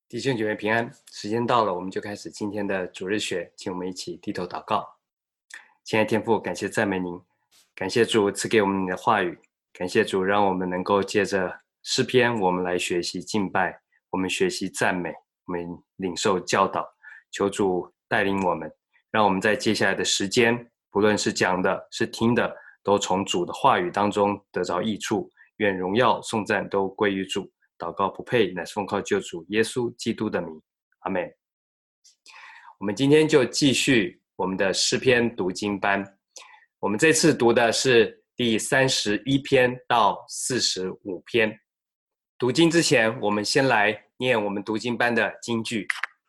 弟兄姐妹平安，时间到了，我们就开始今天的主日学，请我们一起低头祷告。亲爱的天父，感谢赞美您，感谢主赐给我们你的话语，感谢主让我们能够借着诗篇，我们来学习敬拜，我们学习赞美，我们领受教导，求主带领我们，让我们在接下来的时间，不论是讲的是听的，都从主的话语当中得着益处，愿荣耀颂赞都归于主。祷告不配，乃是奉靠救主耶稣基督的名，阿们。我们今天就继续我们的诗篇读经班，我们这次读的是第31篇到45篇。读经之前，我们先来念我们读经班的经句。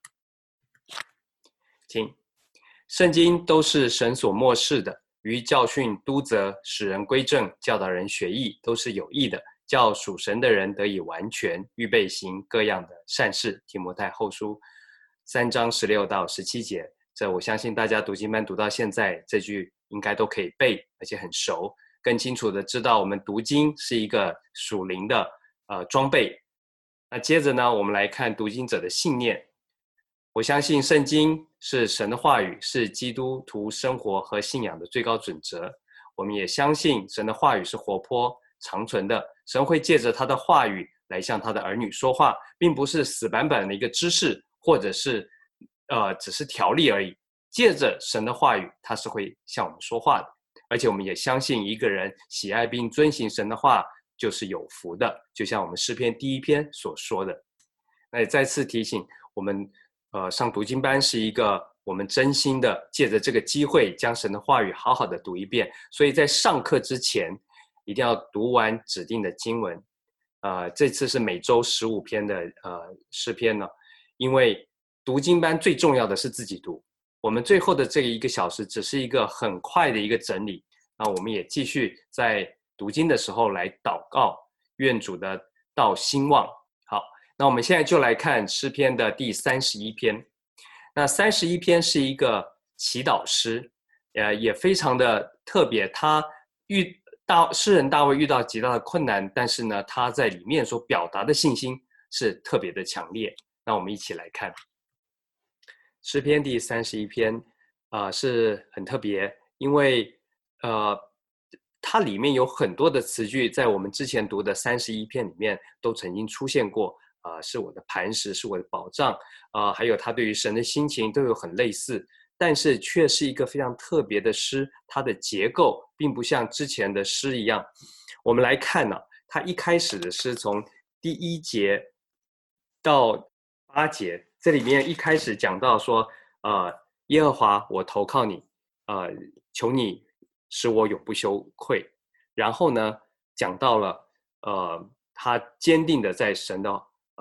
请，圣经都是神所默示的，于教训、督责、使人归正、教导人学义，都是有益的，叫属神的人得以完全，预备行各样的善事。提摩太后书3章16到17节，这我相信大家读经班读到现在，这句应该都可以背，而且很熟，更清楚的知道我们读经是一个属灵的装备。那接着呢，我们来看读经者的信念。我相信圣经是神的话语，是基督徒生活和信仰的最高准则。我们也相信神的话语是活泼长存的，神会借着他的话语来向他的儿女说话，并不是死板板的一个知识，或者是只是条例而已。借着神的话语，他是会向我们说话的。而且我们也相信一个人喜爱并遵行神的话就是有福的，就像我们诗篇第1篇所说的。那也再次提醒我们上读经班是一个我们真心的借着这个机会将神的话语好好的读一遍，所以在上课之前一定要读完指定的经文。这次是每周15篇的诗篇呢，因为读经班最重要的是自己读，我们最后的这1个小时只是一个很快的一个整理。那我们也继续在读经的时候来祷告，愿主的道兴旺。好，那我们现在就来看诗篇的第31篇。那31篇是一个祈祷诗，也非常的特别。诗人大卫遇到极大的困难，但是呢，他在里面所表达的信心是特别的强烈。那我们一起来看诗篇第31篇，是很特别，因为它里面有很多的词句，在我们之前读的31篇里面都曾经出现过。是我的磐石，是我的保障，还有他对于神的心情都有很类似，但是却是一个非常特别的诗，它的结构并不像之前的诗一样。我们来看呢，它一开始的诗从第1节到8节，这里面一开始讲到说，耶和华，我投靠你，求你使我永不羞愧。然后呢，讲到了他坚定的在神的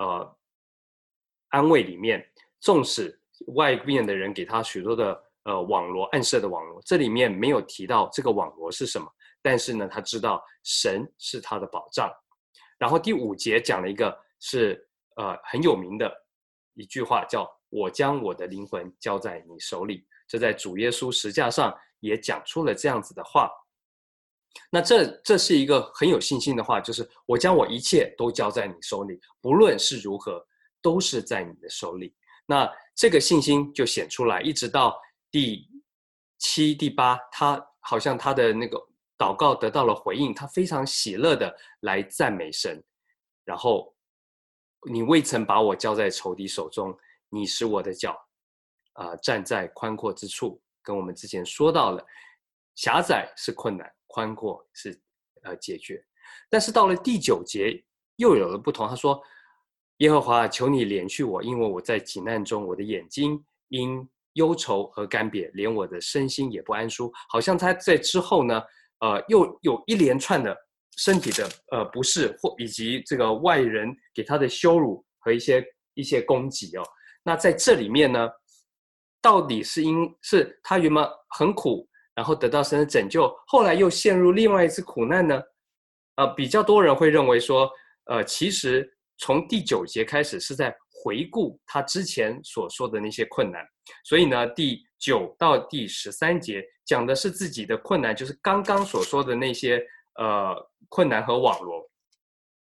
安慰里面，纵使外面的人给他许多的网罗暗设的网罗，这里面没有提到这个网罗是什么，但是呢，他知道神是他的保障。然后第5节讲了一个是很有名的一句话，叫我将我的灵魂交在你手里。这在主耶稣十架上也讲出了这样子的话。那这是一个很有信心的话，就是我将我一切都交在你手里，不论是如何，都是在你的手里。那这个信心就显出来，一直到第7、第8，他好像他的那个祷告得到了回应，他非常喜乐的来赞美神。然后你未曾把我交在仇敌手中，你使我的脚站在宽阔之处。跟我们之前说到了，狭窄是困难，宽阔是解决。但是到了第9节又有了不同，他说耶和华，求你怜恤我，因为我在急难中，我的眼睛因忧愁和干瘪，连我的身心也不安舒。好像他在之后呢又有一连串的身体的不适，或以及这个外人给他的羞辱和一些攻击哦。那在这里面呢，到底是他原本很苦，然后得到神的拯救，后来又陷入另外一次苦难呢？比较多人会认为说，其实从第9节开始是在回顾他之前所说的那些困难，所以呢，第9到第13节讲的是自己的困难，就是刚刚所说的那些困难和网罗。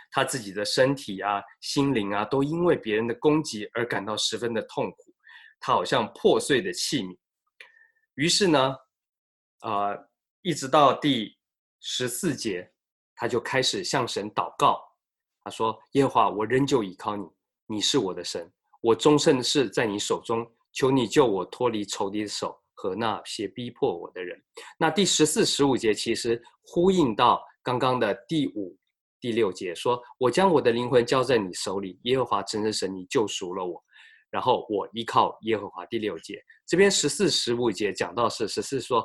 他自己的身体啊、心灵啊，都因为别人的攻击而感到十分的痛苦，他好像破碎的器皿。于是呢，一直到第14节，他就开始向神祷告。他说：耶和华，我仍旧倚靠你，你是我的神，我终身的事在你手中，求你救我脱离仇敌的手和那些逼迫我的人。那第14、15节其实呼应到刚刚的第5、第6节，说我将我的灵魂交在你手里，耶和华真是神，你救赎了我，然后我依靠耶和华。第6节这边14、15节讲到是14说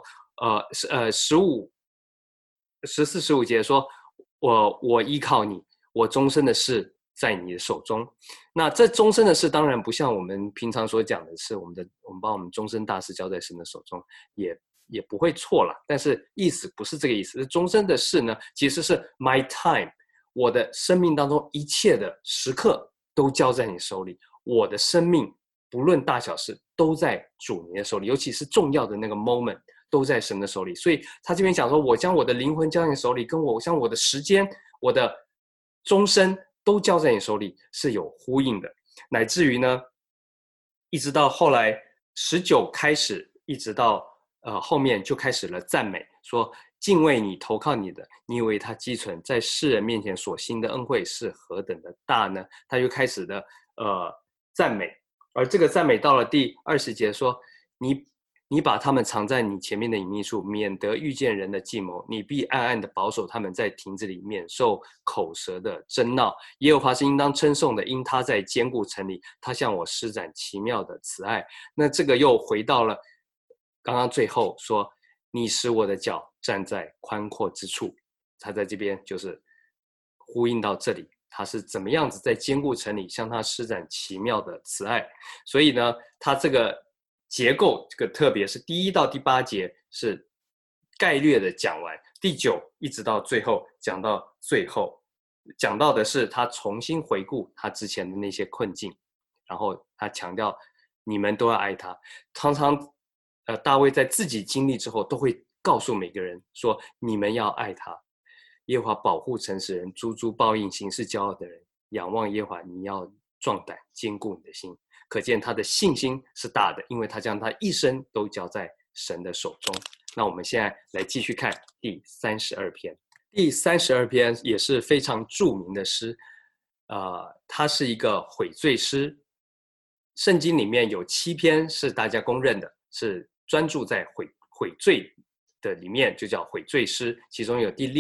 14、15节说我依靠你，我终身的事在你的手中。那这终身的事当然不像我们平常所讲的是我们把我们终身大事交在神的手中，也不会错了，但是意思不是这个意思。终身的事呢，其实是 my time， 我的生命当中一切的时刻都交在你手里，我的生命不论大小事都在主你的手里，尤其是重要的那个 moment都在神的手里。所以他这边讲说，我将我的灵魂交在你手里，跟我将我的时间、我的终身都交在你手里是有呼应的。乃至于呢，一直到后来19开始，一直到后面就开始了赞美，说敬畏你、投靠你的，你以为他积存在世人面前所行的恩惠是何等的大呢？他就开始的赞美。而这个赞美到了第20节说，你把他们藏在你前面的隐秘处，免得遇见人的计谋，你必暗暗的保守他们在亭子里，免受口舌的争闹。耶和华是应当称颂的，因他在坚固城里，他向我施展奇妙的慈爱。那这个又回到了刚刚最后说，你使我的脚站在宽阔之处。他在这边就是呼应到这里，他是怎么样子在坚固城里向他施展奇妙的慈爱。所以呢，他这个结构，这个特别是第1到第8节是概略的讲完，第9一直到最后讲到最后，讲到的是他重新回顾他之前的那些困境，然后他强调你们都要爱他。常常大卫在自己经历之后都会告诉每个人说，你们要爱他。耶和华保护诚实人，诸诸报应行事骄傲的人。仰望耶和华，你要壮胆，坚固你的心。可见他的信心是大的，因为他将他一生都交在神的手中。那我们现在来继续看第32篇。第32篇也是非常著名的诗，它是一个悔罪诗。圣经里面有7篇是大家公认的，是专注在悔罪的里面，就叫悔罪诗。其中有第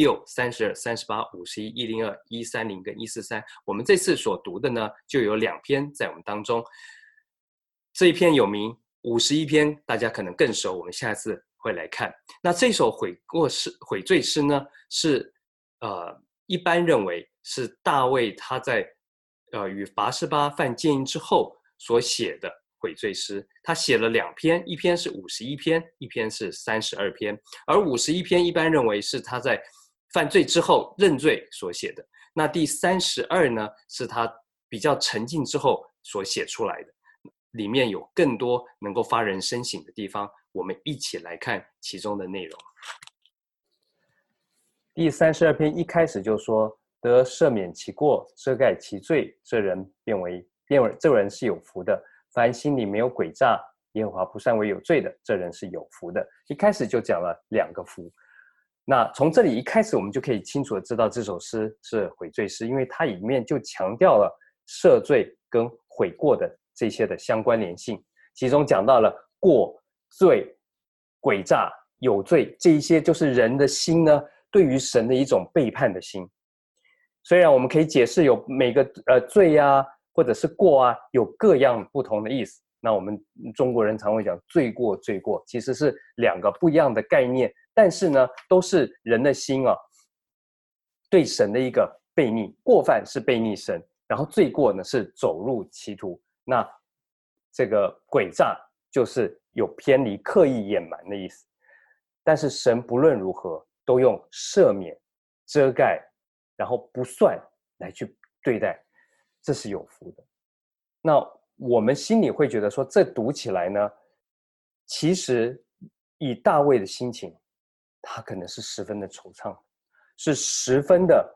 6、32、38、51、102、130跟143。我们这次所读的呢，就有2篇在我们当中。这一篇有名，51篇大家可能更熟，我们下次会来看。那这首悔罪诗呢，是一般认为是大卫他在与拔示巴犯奸淫之后所写的悔罪诗。他写了2篇，一篇是51篇，一篇是32篇。而51篇一般认为是他在犯罪之后认罪所写的。那第32呢，是他比较沉静之后所写出来的，里面有更多能够发人深省的地方。我们一起来看其中的内容。第32篇一开始就说，得赦免其过，遮盖其罪，这人这人是有福的。凡心里没有诡诈，耶和华不善为有罪的，这人是有福的。一开始就讲了2个福。那从这里一开始我们就可以清楚的知道这首诗是悔罪诗，因为它里面就强调了赦罪跟悔过的这些的相关联性。其中讲到了过、罪、诡诈、有罪，这一些就是人的心呢对于神的一种背叛的心。虽然我们可以解释有每个罪啊或者是过啊有各样不同的意思，那我们中国人常会讲罪过，其实是2个不一样的概念，但是呢都是人的心啊对神的一个悖逆。过犯是悖逆神，然后罪过呢是走入歧途。那这个诡诈就是有偏离、刻意掩瞒的意思。但是神不论如何都用赦免、遮盖然后不算来去对待，这是有福的。那我们心里会觉得说，这读起来呢，其实以大卫的心情，他可能是十分的惆怅，是十分的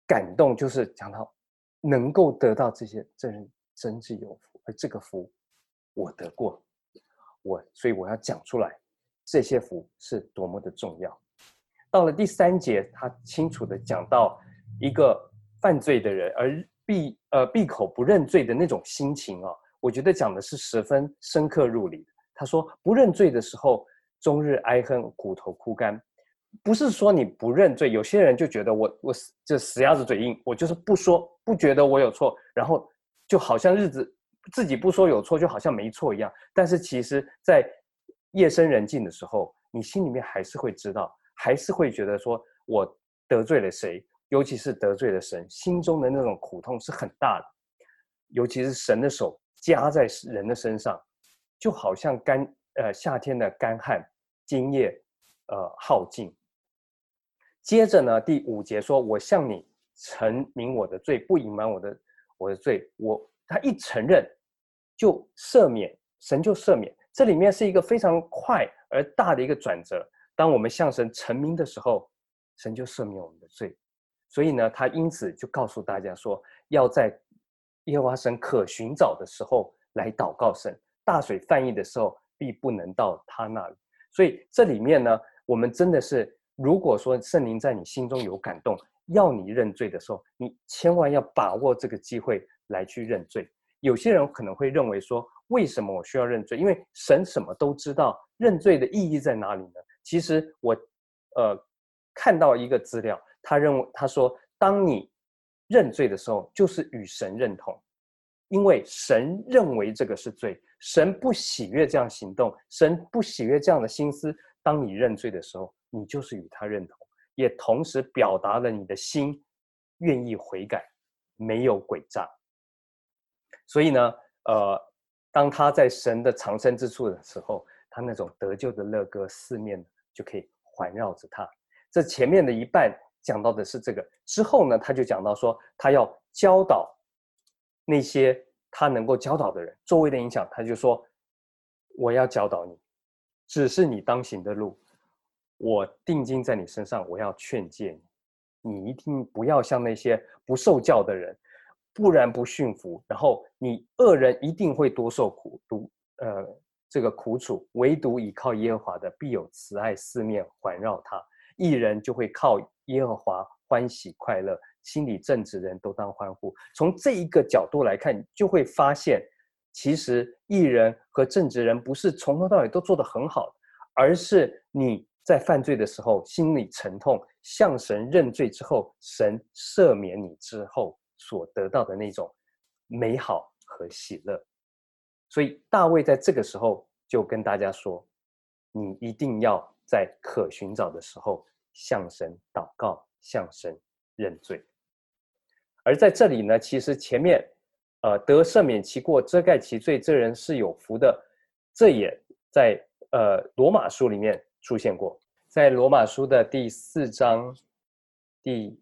感动就是讲到能够得到这些，这人真是有福，而这个福我得过，所以我要讲出来，这些福是多么的重要。到了第3节，他清楚的讲到一个犯罪的人而闭口不认罪的那种心情啊，我觉得讲的是十分深刻入理的。他说不认罪的时候，终日哀恨，骨头枯干。不是说你不认罪，有些人就觉得我这死鸭子嘴硬，我就是不说，不觉得我有错，然后就好像日子自己不说有错，就好像没错一样。但是其实在夜深人静的时候，你心里面还是会知道，还是会觉得说我得罪了谁，尤其是得罪了神，心中的那种苦痛是很大的。尤其是神的手加在人的身上，就好像夏天的干旱，今夜耗尽。接着呢，第5节说：“我向你陈明我的罪，不隐瞒我的罪。”他一承认，就赦免，神就赦免。这里面是一个非常快而大的一个转折。当我们向神陈明的时候，神就赦免我们的罪。所以呢，他因此就告诉大家说，要在耶和华神可寻找的时候来祷告神，大水泛溢的时候必不能到他那里。所以这里面呢，我们真的是，如果说圣灵在你心中有感动，要你认罪的时候，你千万要把握这个机会来去认罪。有些人可能会认为说，为什么我需要认罪？因为神什么都知道，认罪的意义在哪里呢？其实我看到一个资料，他说，当你认罪的时候，就是与神认同，因为神认为这个是罪，神不喜悦这样行动，神不喜悦这样的心思。当你认罪的时候，你就是与他认同，也同时表达了你的心愿意悔改，没有诡诈。所以呢，当他在神的藏身之处的时候，他那种得救的乐歌四面就可以环绕着他。这前面的一半讲到的是这个，之后呢，他就讲到说，他要教导那些他能够教导的人，周围的影响，他就说，我要教导你，只是你当行的路，我定睛在你身上，我要劝诫你，你一定不要像那些不受教的人，不然不驯服，然后你恶人一定会多受这个苦楚，唯独倚靠耶和华的，必有慈爱四面环绕他。义人就会靠耶和华欢喜快乐，心里正直人都当欢呼。从这一个角度来看，你就会发现，其实义人和正直人不是从头到尾都做得很好，而是你在犯罪的时候心里沉痛，向神认罪之后，神赦免你之后所得到的那种美好和喜乐。所以大卫在这个时候就跟大家说，你一定要在可寻找的时候向神祷告，向神认罪。而在这里呢，其实前面得赦免其过，遮盖其罪，这人是有福的，这也在罗马书里面出现过。在罗马书的第4章第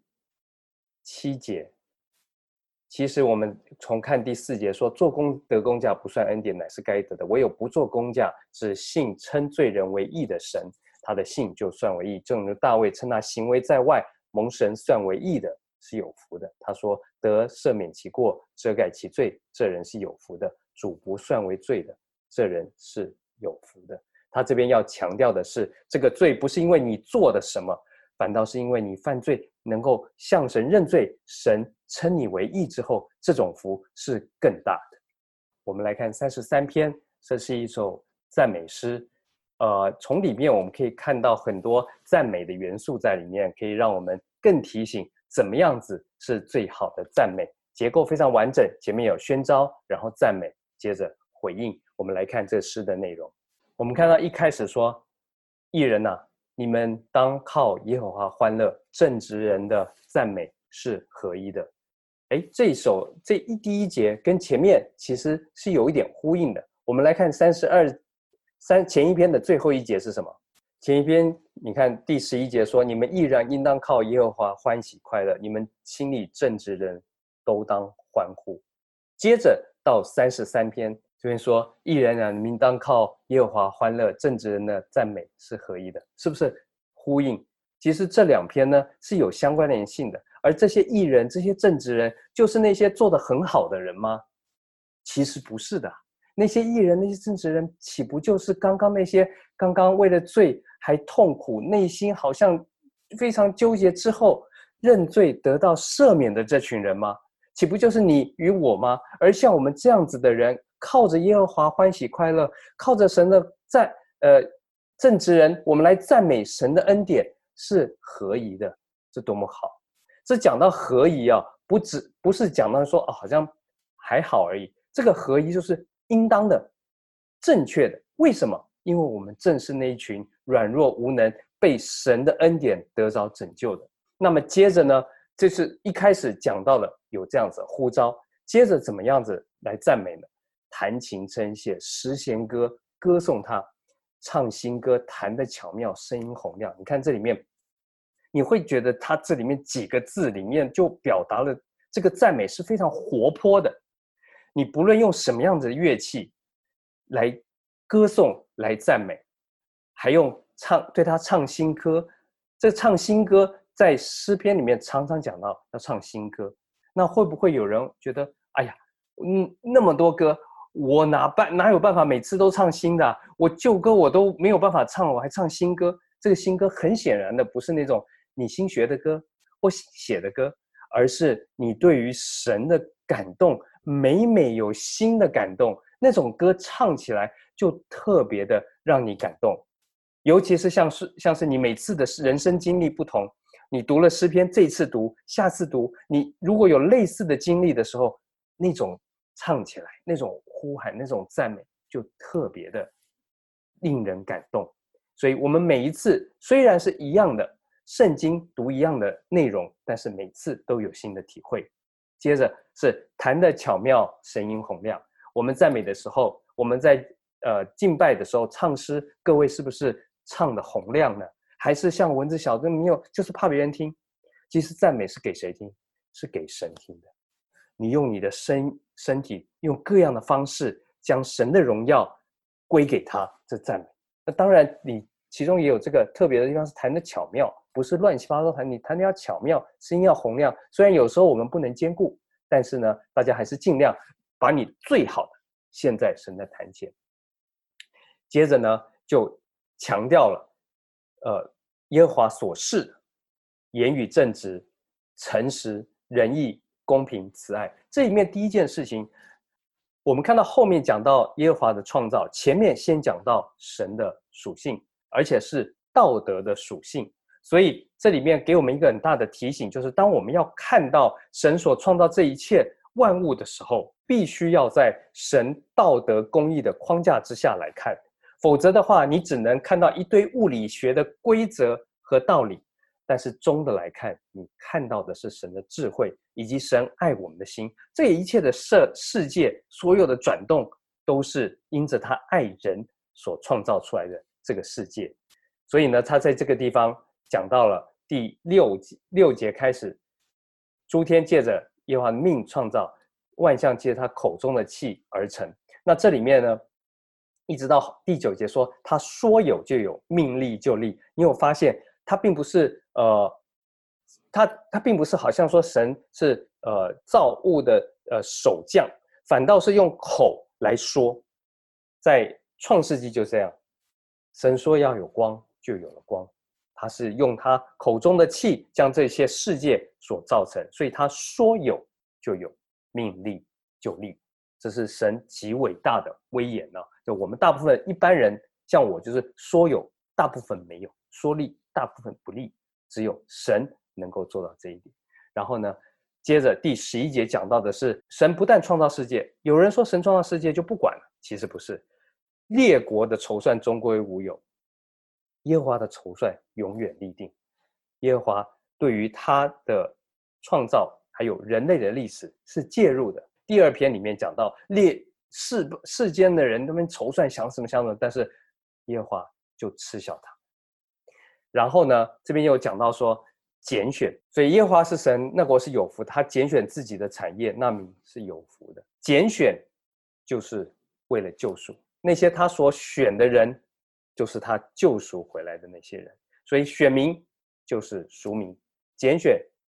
7节，其实我们重看第4节说，做工得工价不算恩典，乃是该得的，唯有不做工价，只信称罪人为义的神，他的信就算为义。正如大卫称那行为在外蒙神算为义的是有福的。他说，得赦免其过，遮盖其罪，这人是有福的。主不算为罪的，这人是有福的。他这边要强调的是，这个罪不是因为你做的什么，反倒是因为你犯罪能够向神认罪，神称你为义之后，这种福是更大的。我们来看33篇，这是一首赞美诗。从里面我们可以看到很多赞美的元素在里面，可以让我们更提醒怎么样子是最好的赞美。结构非常完整，前面有宣召，然后赞美，接着回应。我们来看这诗的内容。我们看到一开始说，义人啊，你们当靠耶和华欢乐，正直人的赞美是合一的。这第一节跟前面其实是有一点呼应的。我们来看前一篇的最后一节是什么？前一篇你看第11节说，你们义人应当靠耶和华欢喜快乐，你们心里正直人都当欢呼。接着到33篇这边说，义人啊，你们应当靠耶和华欢乐，正直人的赞美是合一的，是不是呼应？其实这2篇呢是有相关联性的， 而这些义人、这些正直人，就是那些做得很好的人吗？其实不是的。那些义人、那些正直人，岂不就是刚刚那些刚刚为了罪还痛苦、内心好像非常纠结之后认罪得到赦免的这群人吗？岂不就是你与我吗？而像我们这样子的人，靠着耶和华欢喜快乐，靠着神的正直人，我们来赞美神的恩典，是合宜的。这多么好！这讲到合宜啊，不是讲到说好像还好而已。这个合宜就是应当的、正确的。为什么？因为我们正是那一群软弱无能、被神的恩典得着拯救的。那么接着呢，这是一开始讲到了有这样子呼召，接着怎么样子来赞美呢？弹琴称谢，诗弦歌，歌颂他，唱新歌，弹得巧妙，声音洪亮。你看这里面，你会觉得他这里面几个字里面就表达了这个赞美是非常活泼的。你不论用什么样子的乐器来歌颂、来赞美，还用对他唱新歌。这唱新歌在诗篇里面常常讲到要唱新歌。那会不会有人觉得，哎呀，那么多歌，我哪有办法每次都唱新的啊？我旧歌我都没有办法唱，我还唱新歌。这个新歌很显然的不是那种你新学的歌或写的歌，而是你对于神的感动，每每有新的感动，那种歌唱起来就特别的让你感动。尤其是像是你每次的人生经历不同，你读了诗篇，这一次读，下次读，你如果有类似的经历的时候，那种唱起来，那种呼喊，那种赞美，就特别的令人感动。所以我们每一次虽然是一样的圣经读一样的内容，但是每次都有新的体会。接着是弹得巧妙，声音洪亮。我们赞美的时候，我们在敬拜的时候唱诗，各位是不是唱得洪亮呢？还是像蚊子小灯，你就是怕别人听？其实赞美是给谁听？是给神听的。你用你的身体，用各样的方式，将神的荣耀归给他，这赞美。那当然，你其中也有这个特别的地方，是弹得巧妙，不是乱七八糟弹，你弹得要巧妙，声音要洪亮。虽然有时候我们不能兼顾，但是呢，大家还是尽量把你最好的献在神的坛前。接着呢，就强调了，耶和华所示的言语正直、诚实、仁义、公平、慈爱。这里面第一件事情，我们看到后面讲到耶和华的创造，前面先讲到神的属性，而且是道德的属性。所以这里面给我们一个很大的提醒，就是当我们要看到神所创造这一切万物的时候，必须要在神道德公义的框架之下来看。否则的话，你只能看到一堆物理学的规则和道理，但是终的来看，你看到的是神的智慧，以及神爱我们的心。这一切的世界所有的转动，都是因着他爱人所创造出来的这个世界。所以呢，他在这个地方讲到了第六节开始，诸天借着耶和华的命创造，万象借他口中的气而成。那这里面呢，一直到第9节说他说有就有，命立就立。你有发现他并不是他并不是好像说神是造物的守将，反倒是用口来说。在创世纪就这样，神说要有光，就有了光。他是用他口中的气将这些世界所造成，所以他说有就有，命立就立。这是神极伟大的威严呢。就我们大部分一般人，像我就是说有，大部分没有；说立，大部分不立。只有神能够做到这一点。然后呢，接着第11节讲到的是，神不但创造世界，有人说神创造世界就不管了，其实不是。列国的筹算终归无有，耶和华的筹算永远立定。耶和华对于他的创造还有人类的历史是介入的。第2篇里面讲到世间的人他们筹算想什么想什么，但是耶和华就嗤笑他。然后呢，这边又讲到说拣选，所以耶和华是神，那国是有福，他拣选自己的产业，那民是有福的。拣选就是为了救赎，那些他所选的人就是他救赎回来的那些人，所以选民就是赎民，拣选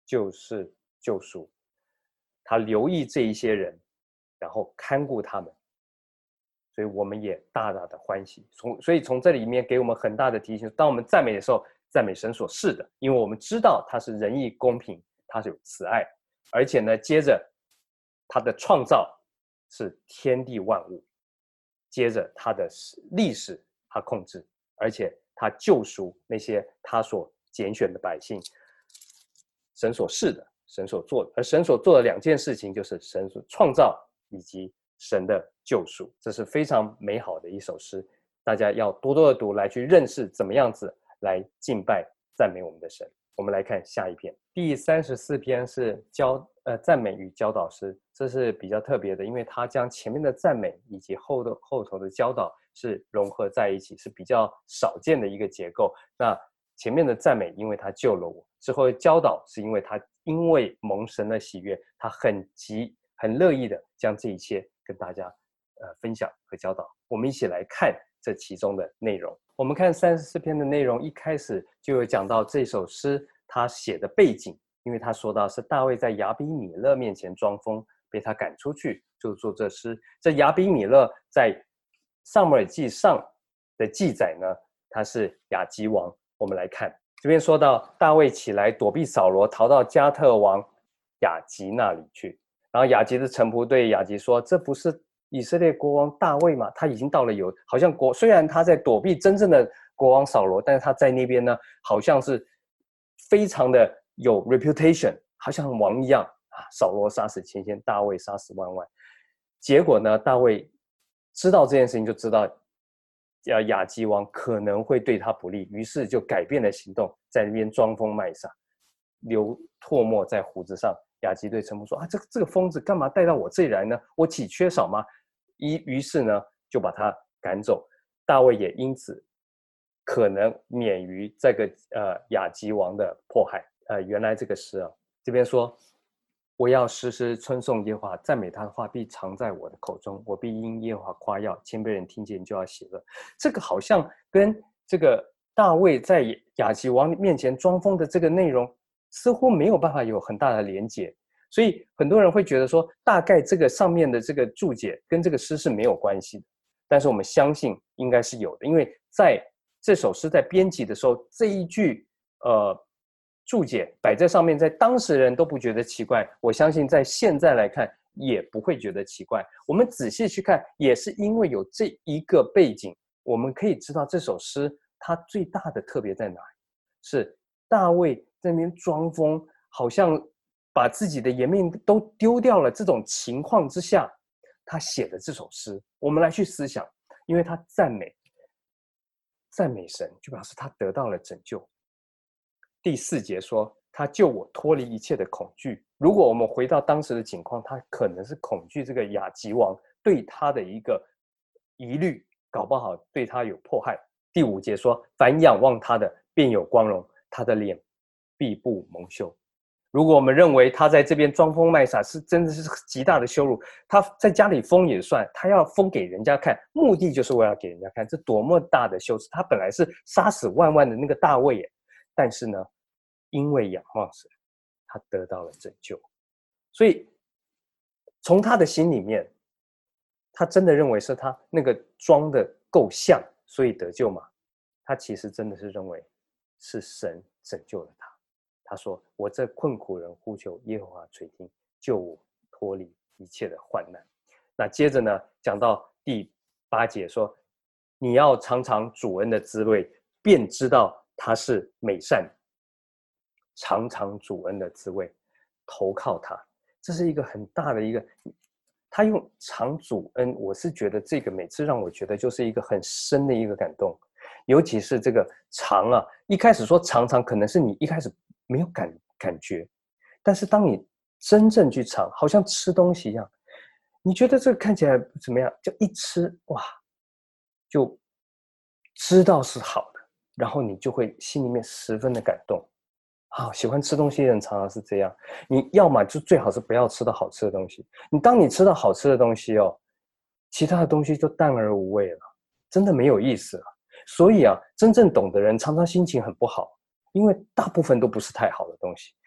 就是救赎。他留意这一些人，然后看顾他们，所以我们也大大的欢喜。所以从这里面给我们很大的提醒，当我们赞美的时候，赞美神所是的，因为我们知道他是仁义公平，他是有慈爱，而且呢，接着他的创造是天地万物，接着他的历史他控制，而且他救赎那些他所拣选的百姓，神所是的，神所做的。而神所做的2件事情，就是神所创造以及神的救赎。这是非常美好的一首诗，大家要多多的读，来去认识怎么样子来敬拜赞美我们的神。我们来看下一篇，第34篇是赞美与教导诗，这是比较特别的，因为它将前面的赞美以及后头的教导是融合在一起，是比较少见的一个结构。那前面的赞美，因为他救了我；之后的教导，是因为他因为蒙神的喜悦，他很乐意的将这一切跟大家分享和教导。我们一起来看这其中的内容。我们看34篇的内容，一开始就有讲到这首诗他写的背景，因为他说到是大卫在亚比米勒面前装疯，被他赶出去，就做这诗。这亚比米勒在撒母耳记上的记载呢，他是亚吉王。我们来看这边说到大卫起来躲避扫罗，逃到加特王亚吉那里去。然后亚吉的臣仆对亚吉说：“这不是以色列国王大卫吗？他已经到了好像虽然他在躲避真正的国王扫罗，但是他在那边呢，好像是非常的有 reputation， 好像王一样啊。扫罗杀死千千，大卫杀死万万。结果呢，大卫知道这件事情，就知道亚吉王可能会对他不利，于是就改变了行动，在那边装疯卖傻，流唾沫在胡子上。亚吉对臣仆说：“啊，这个疯子干嘛带到我这里来呢？我岂缺少吗？”于是呢，就把他赶走。大卫也因此可能免于这个亚吉王的迫害。原来这个诗啊，这边说：“我要时时称颂耶和华，赞美他的话必常在我的口中，我必因耶和华夸耀，谦卑人听见就要喜乐。”这个好像跟这个大卫在亚吉王面前装疯的这个内容似乎没有办法有很大的连结，所以很多人会觉得说，大概这个上面的这个注解跟这个诗是没有关系的。但是我们相信应该是有的，因为在这首诗在编辑的时候，这一句注解摆在上面，在当时人都不觉得奇怪，我相信在现在来看也不会觉得奇怪。我们仔细去看，也是因为有这一个背景，我们可以知道这首诗它最大的特别在哪里，是大卫在那边装疯，好像把自己的颜面都丢掉了，这种情况之下他写的这首诗。我们来去思想，因为他赞美神，就表示他得到了拯救。第4节说，他救我脱离一切的恐惧。如果我们回到当时的情况，他可能是恐惧这个亚吉王对他的一个疑虑，搞不好对他有迫害。第5节说，凡仰望他的便有光荣，他的脸必不蒙羞。如果我们认为他在这边装疯卖傻是真的是极大的羞辱，他在家里疯也算，他要疯给人家看，目的就是为了给人家看，这多么大的羞耻！他本来是杀死万万的那个大卫耶，但是呢，因为仰望神，他得到了拯救。所以从他的心里面，他真的认为是他那个装的够像，所以得救吗？他其实真的是认为是神拯救了他。他说：“我这困苦人呼求耶和华垂听，救我脱离一切的患难。”那接着呢，讲到第8节说：“你要尝尝主恩的滋味，便知道他是美善。尝尝主恩的滋味，投靠他。”这是一个很大的一个，他用尝主恩，我是觉得这个每次让我觉得就是一个很深的一个感动，尤其是这个尝啊，一开始说尝尝，可能是你一开始没有感觉，但是当你真正去尝，好像吃东西一样，你觉得这个看起来怎么样？就一吃，哇，就知道是好的，然后你就会心里面十分的感动。喜欢吃东西的人常常是这样，你要么就最好是不要吃到好吃的东西。当你吃到好吃的东西哦，其他的东西就淡而无味了，真的没有意思了。所以真正懂的人常常心情很不好，因为大部分都不是太好的东西。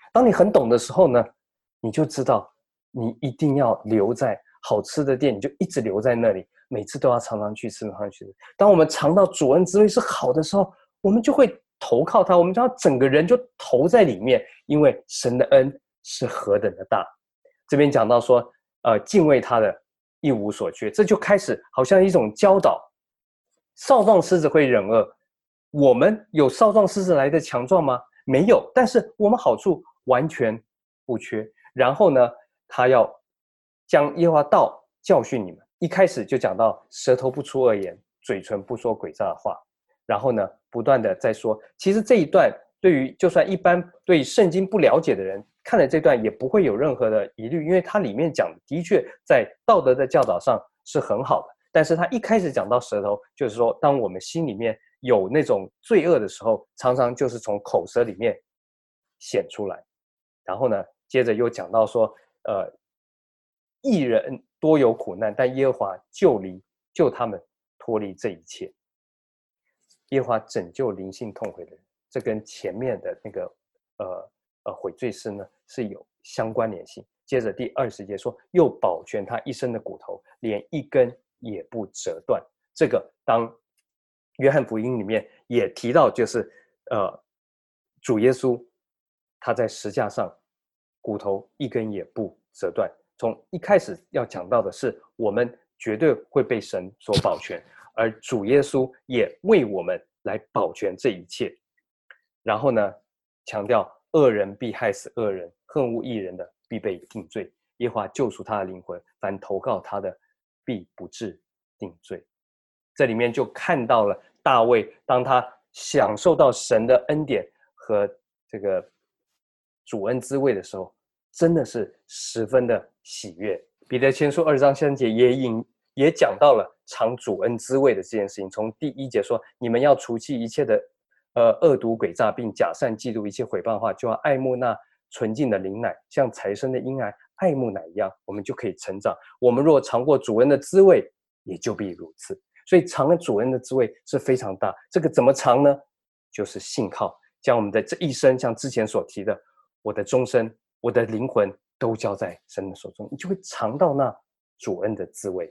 当你很懂的时候呢，你就知道你一定要留在好吃的店，你就一直留在那里，每次都要常常去吃，常常去吃。当我们尝到主恩滋味是好的时候，我们就会投靠他，我们就要整个人就投在里面，因为神的恩是何等的大。这边讲到说，敬畏他的一无所缺，这就开始好像一种教导。少壮狮子会忍饿，我们有少壮狮子来的强壮吗？没有，但是我们好处完全不缺。然后呢，他要将耶和华道教训你们。一开始就讲到舌头不出恶言，嘴唇不说诡诈的话。然后呢，不断的在说，其实这一段对于就算一般对圣经不了解的人看了这段也不会有任何的疑虑，因为它里面讲的确在道德的教导上是很好的。但是他一开始讲到舌头，就是说当我们心里面有那种罪恶的时候，常常就是从口舌里面显出来。然后呢，接着又讲到说，义人多有苦难，但耶和华救他们脱离这一切。耶和华拯救灵性痛悔的人，这跟前面的那个悔罪诗呢是有相关联性。接着第20节说，又保全他一生的骨头，连一根也不折断。这个当约翰福音里面也提到，就是主耶稣他在十架上骨头一根也不折断。从一开始要讲到的是，我们绝对会被神所保全，而主耶稣也为我们来保全这一切。然后呢，强调恶人必害死恶人，恨恶义人的必被定罪。耶和华救赎他的灵魂，凡投靠他的必不致定罪。这里面就看到了大卫，当他享受到神的恩典和这个主恩滋味的时候，真的是十分的喜悦。彼得前书2章3节也讲到了尝主恩滋味的这件事情。从第1节说，你们要除去一切的恶毒诡诈，并假善嫉妒一切毁谤的话，就要爱慕那纯净的灵奶，像才生的婴儿爱慕奶一样，我们就可以成长。我们若尝过主恩的滋味，也就必如此。所以尝了主恩的滋味是非常大。这个怎么尝呢？就是信靠，将我们的这一生，像之前所提的，我的终身，我的灵魂都交在神的手中，你就会尝到那主恩的滋味。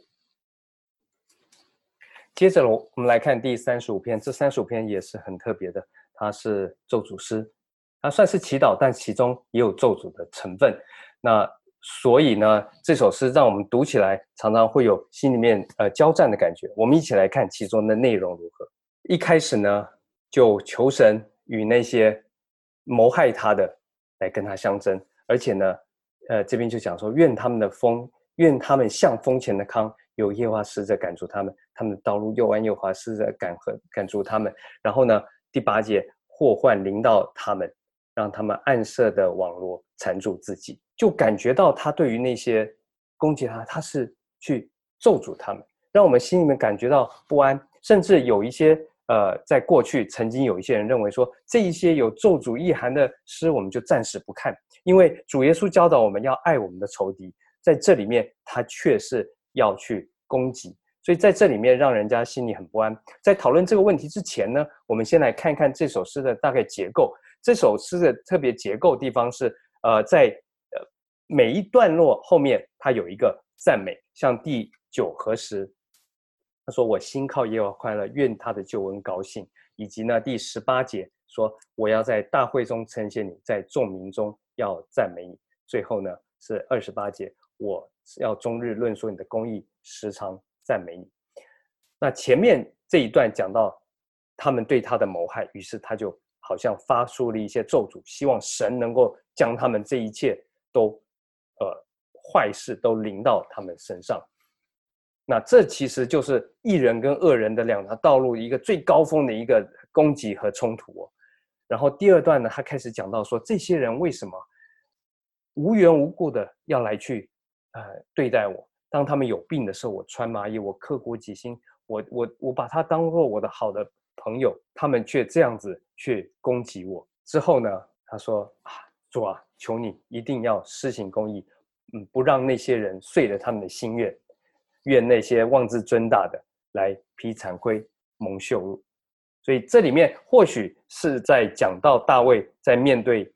接着我们来看第35篇，这35篇也是很特别的，它是咒诅诗，它算是祈祷，但其中也有咒诅的成分。那所以呢，这首诗让我们读起来常常会有心里面交战的感觉。我们一起来看其中的内容如何。一开始呢，就求神与那些谋害他的来跟他相争，而且呢，这边就讲说，愿他们像风前的糠，有耶和华使者赶逐他们，他们的道路又弯又滑，使者赶逐他们。然后呢，第8节，祸患临到他们，让他们暗设的网罗缠住自己，就感觉到他对于那些攻击他是去咒诅他们，让我们心里面感觉到不安。甚至有一些在过去曾经有一些人认为说，这一些有咒诅意涵的诗我们就暂时不看，因为主耶稣教导我们要爱我们的仇敌，在这里面他却是要去攻击，所以在这里面让人家心里很不安。在讨论这个问题之前呢，我们先来看看这首诗的大概结构。这首诗的特别结构地方是在每一段落后面它有一个赞美，像第9和10，他说我心靠耶和华快乐，愿他的救恩高兴。以及呢第18节说，我要在大会中称谢你，在众民中要赞美你。最后呢是28节，我要终日论说你的公义，时常赞美你。那前面这一段讲到他们对他的谋害，于是他就好像发出了一些咒诅，希望神能够将他们这一切都坏事都临到他们身上。那这其实就是义人跟恶人的两条道路一个最高峰的一个攻击和冲突哦。然后第2段呢，他开始讲到说，这些人为什么无缘无故的要来去对待我？当他们有病的时候，我穿麻衣，我刻骨己心，我把他当作我的好的朋友，他们却这样子去攻击我。之后呢，他说主啊，求你一定要施行公义，不让那些人遂了他们的心愿，愿那些妄自尊大的来披残盔蒙羞辱。所以这里面或许是在讲到大卫在面对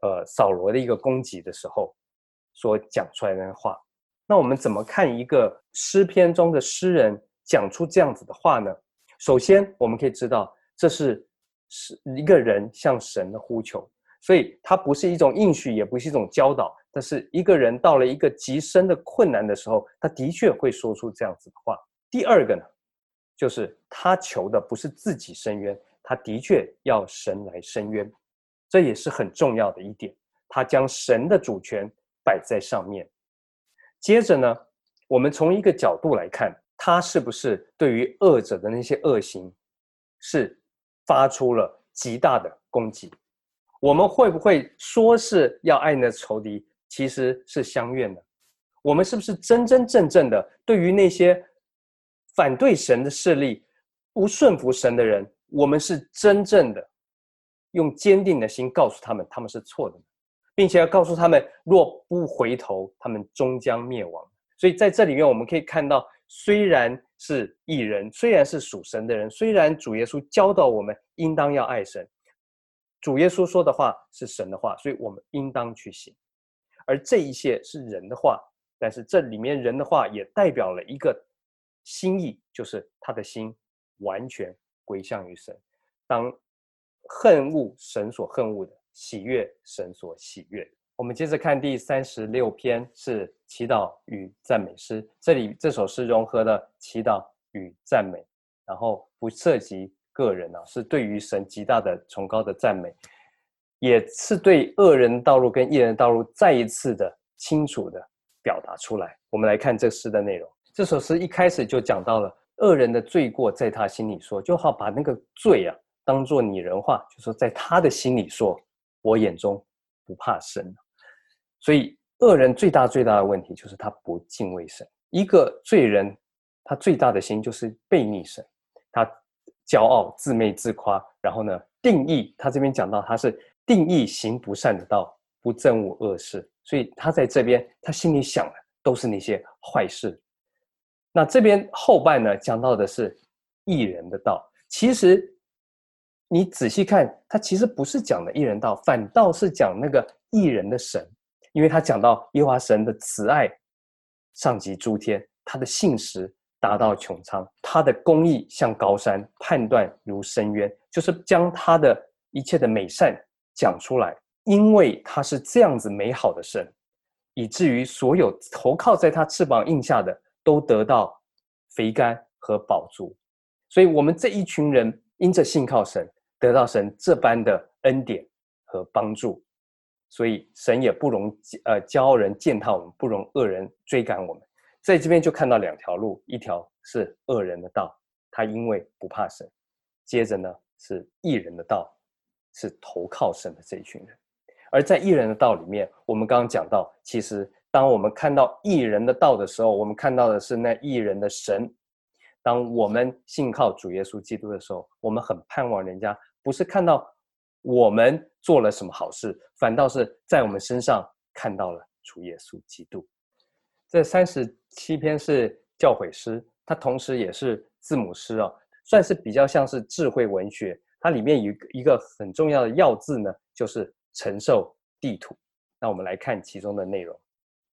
扫罗的一个攻击的时候所讲出来的话。那我们怎么看一个诗篇中的诗人讲出这样子的话呢？首先我们可以知道，这是一个人向神的呼求，所以它不是一种应许，也不是一种教导，但是一个人到了一个极深的困难的时候，他的确会说出这样子的话。第二个呢，就是他求的不是自己伸冤，他的确要神来伸冤，这也是很重要的一点。他将神的主权摆在上面。接着呢，我们从一个角度来看，他是不是对于恶者的那些恶行是发出了极大的攻击？我们会不会说是要爱你的仇敌，其实是相怨呢？我们是不是真真正正的对于那些反对神的势力、不顺服神的人，我们是真正的用坚定的心告诉他们，他们是错的，并且要告诉他们，若不回头，他们终将灭亡。所以在这里面，我们可以看到，虽然是义人，虽然是属神的人，虽然主耶稣教导我们应当要爱神，主耶稣说的话是神的话，所以我们应当去行。而这一些是人的话，但是这里面人的话也代表了一个心意，就是他的心完全归向于神。当恨恶神所恨恶的，喜悦神所喜悦。我们接着看第36篇，是祈祷与赞美诗。这首诗融合了祈祷与赞美，然后不涉及个人是对于神极大的崇高的赞美，也是对恶人的道路跟义人的道路再一次的清楚的表达出来。我们来看这诗的内容。这首诗一开始就讲到了恶人的罪过在他心里说，就好把那个罪当作拟人化，就说在他的心里说，我眼中不怕神。所以恶人最大的问题就是他不敬畏神。一个罪人，他最大的心就是悖逆神，他骄傲自媚自夸，然后呢定义，他这边讲到他是定义行不善的道，不憎恶恶事，所以他在这边他心里想的都是那些坏事。那这边后半呢讲到的是义人的道，其实你仔细看，他其实不是讲的义人道，反倒是讲那个义人的神，因为他讲到耶和华神的慈爱上及诸天，他的信实达到穹苍，他的公义像高山，判断如深渊，就是将他的一切的美善讲出来。因为他是这样子美好的神，以至于所有投靠在他翅膀荫下的都得到肥甘和饱足。所以我们这一群人因着信靠神，得到神这般的恩典和帮助，所以神也不容骄傲人践踏我们，不容恶人追赶我们。在这边就看到两条路，一条是恶人的道，他因为不怕神；接着呢是义人的道，是投靠神的这一群人。而在义人的道里面，我们刚刚讲到，其实当我们看到义人的道的时候，我们看到的是那义人的神。当我们信靠主耶稣基督的时候，我们很盼望人家不是看到我们做了什么好事，反倒是在我们身上看到了主耶稣基督。这37篇是教诲诗，它同时也是字母诗算是比较像是智慧文学。它里面有一个很重要的要字呢，就是承受地土。那我们来看其中的内容。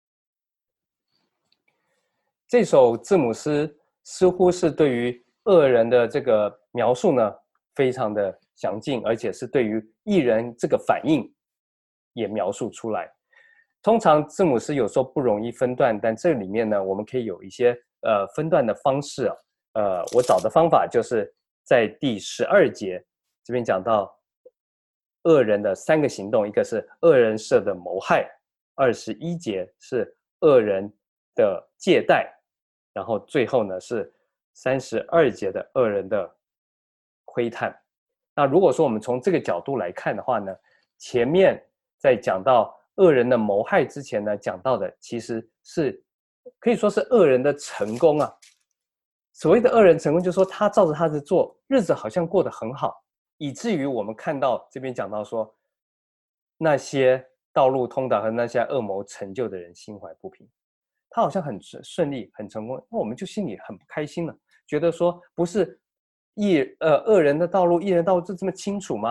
这首字母诗似乎是对于恶人的这个描述呢，非常的详尽，而且是对于义人这个反应也描述出来。通常字母诗有时候不容易分段，但这里面呢，我们可以有一些分段的方式我找的方法就是在第12节这边讲到恶人的3个行动，一个是恶人设的谋害，21节是恶人的借贷，然后最后呢是32节的恶人的窥探。那如果说我们从这个角度来看的话呢，前面在讲到恶人的谋害之前呢，讲到的其实是可以说是恶人的成功所谓的恶人成功，就是说他照着他的做，日子好像过得很好，以至于我们看到这边讲到说，那些道路通达和那些恶谋成就的人心怀不平，他好像很顺利很成功，那我们就心里很不开心了，觉得说不是恶人的道路义人的道路就这么清楚吗？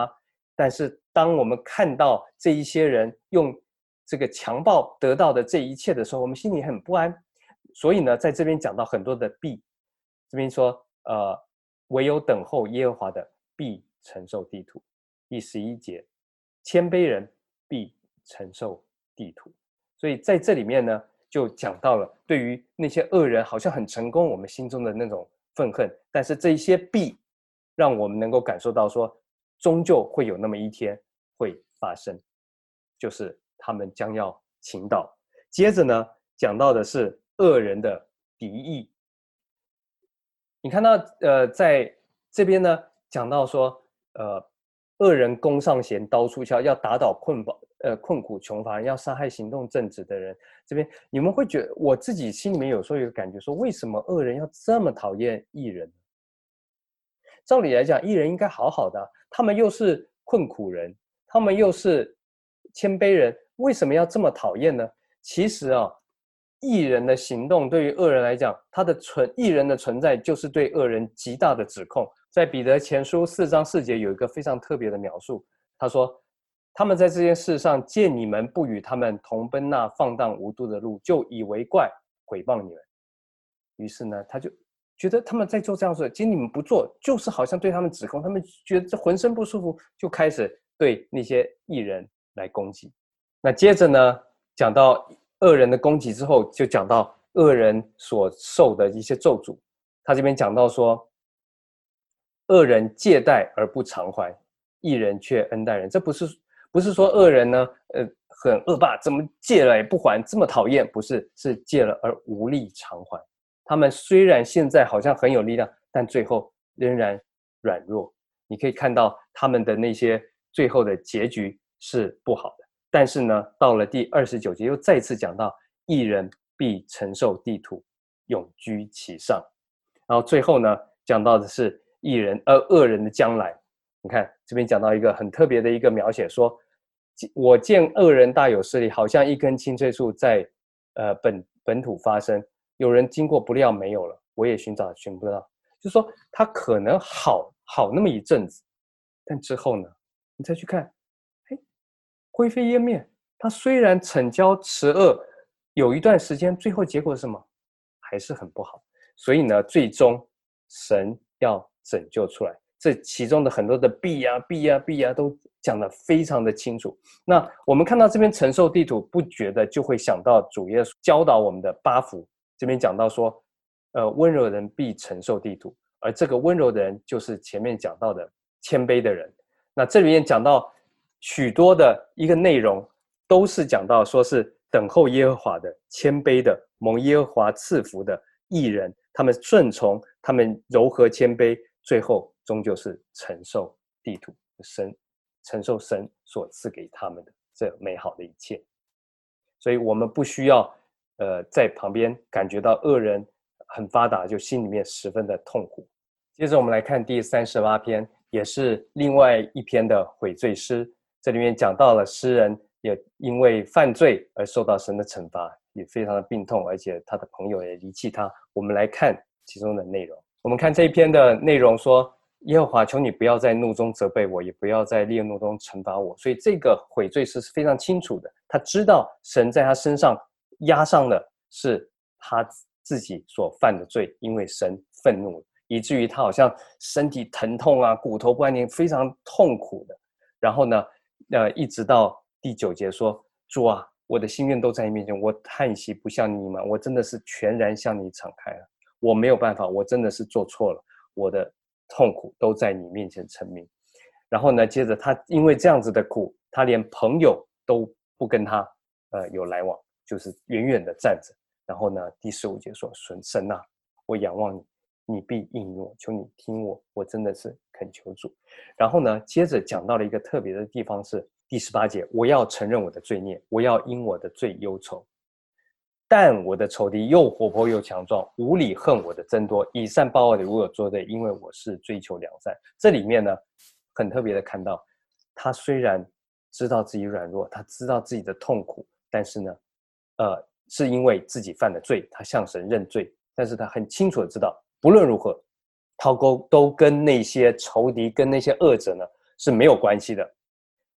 但是当我们看到这一些人用这个强暴得到的这一切的时候，我们心里很不安。所以呢，在这边讲到很多的必，这边说唯有等候耶和华的必承受地土。第11节，谦卑人必承受地土。所以在这里面呢，就讲到了对于那些恶人好像很成功，我们心中的那种愤恨，但是这一些必让我们能够感受到说，终究会有那么一天会发生，就是他们将要倾倒。接着呢，讲到的是恶人的敌意。你看到在这边呢，讲到说恶人弓上弦，刀出鞘，要打倒困苦穷乏人，要杀害行动正直的人。这边你们会觉得，我自己心里面有时候有个感觉说，为什么恶人要这么讨厌义人？照理来讲，义人应该好好的，他们又是困苦人，他们又是谦卑人，为什么要这么讨厌呢？其实义人的行动对于恶人来讲，义人的存在就是对恶人极大的指控。在彼得前书4章4节有一个非常特别的描述，他说他们在这件事上见你们不与他们同奔那放荡无度的路，就以为怪，毁谤你们。于是呢，他就觉得他们在做这样的事，其实你们不做，就是好像对他们指控，他们觉得这浑身不舒服，就开始对那些义人来攻击。那接着呢，讲到恶人的攻击之后，就讲到恶人所受的一些咒诅。他这边讲到说，恶人借贷而不偿还，义人却恩待人。这不是说恶人呢，很恶霸，怎么借了也不还，这么讨厌，不是，是借了而无力偿还。他们虽然现在好像很有力量，但最后仍然软弱。你可以看到他们的那些最后的结局是不好的。但是呢，到了第29节又再次讲到，义人必承受地土，永居其上。然后最后呢，讲到的是恶人的将来。你看这边讲到一个很特别的一个描写，说我见恶人大有势力，好像一根青翠树在本土发生，有人经过不料没有了，我也寻找寻不到。就是说他可能好那么一阵子，但之后呢，你再去看，灰飞烟灭。他虽然惩教持恶有一段时间，最后结果是什么？还是很不好。所以呢，最终神要拯救出来，这其中的很多的必啊都讲得非常的清楚。那我们看到这边承受地土，不觉得就会想到主耶稣教导我们的8福。这边讲到说温柔人必承受地土，而这个温柔的人就是前面讲到的谦卑的人。那这里面讲到许多的一个内容，都是讲到说是等候耶和华的、谦卑的、蒙耶和华赐福的义人，他们顺从，他们柔和谦卑，最后终究是承受地土，承受神所赐给他们的这美好的一切。所以我们不需要在旁边感觉到恶人很发达，就心里面十分的痛苦。接着我们来看第38篇，也是另外一篇的悔罪诗。这里面讲到了诗人也因为犯罪而受到神的惩罚，也非常的病痛，而且他的朋友也离弃他。我们来看其中的内容。我们看这一篇的内容说，耶和华，求你不要在怒中责备我，也不要在烈怒中惩罚我。所以这个悔罪诗是非常清楚的，他知道神在他身上压上的是他自己所犯的罪，因为神愤怒了，以至于他好像身体疼痛啊，骨头不安宁，非常痛苦的。然后呢一直到第9节说，主啊，我的心愿都在你面前，我叹息不向你们，我真的是全然向你敞开了，我没有办法，我真的是做错了，我的痛苦都在你面前陈明。然后呢，接着他因为这样子的苦，他连朋友都不跟他有来往，就是远远的站着。然后呢，第15节说，神啊，我仰望你，你必应允我，求你听我，我真的是恳求主。然后呢，接着讲到了一个特别的地方是第18节，我要承认我的罪孽，我要因我的罪忧愁。但我的仇敌又活泼又强壮，无理恨我的增多，以善报恶的如有作对，因为我是追求良善。这里面呢，很特别的看到，他虽然知道自己软弱，他知道自己的痛苦，但是呢是因为自己犯了罪，他向神认罪，但是他很清楚的知道，不论如何，他都跟那些仇敌跟那些恶者呢是没有关系的，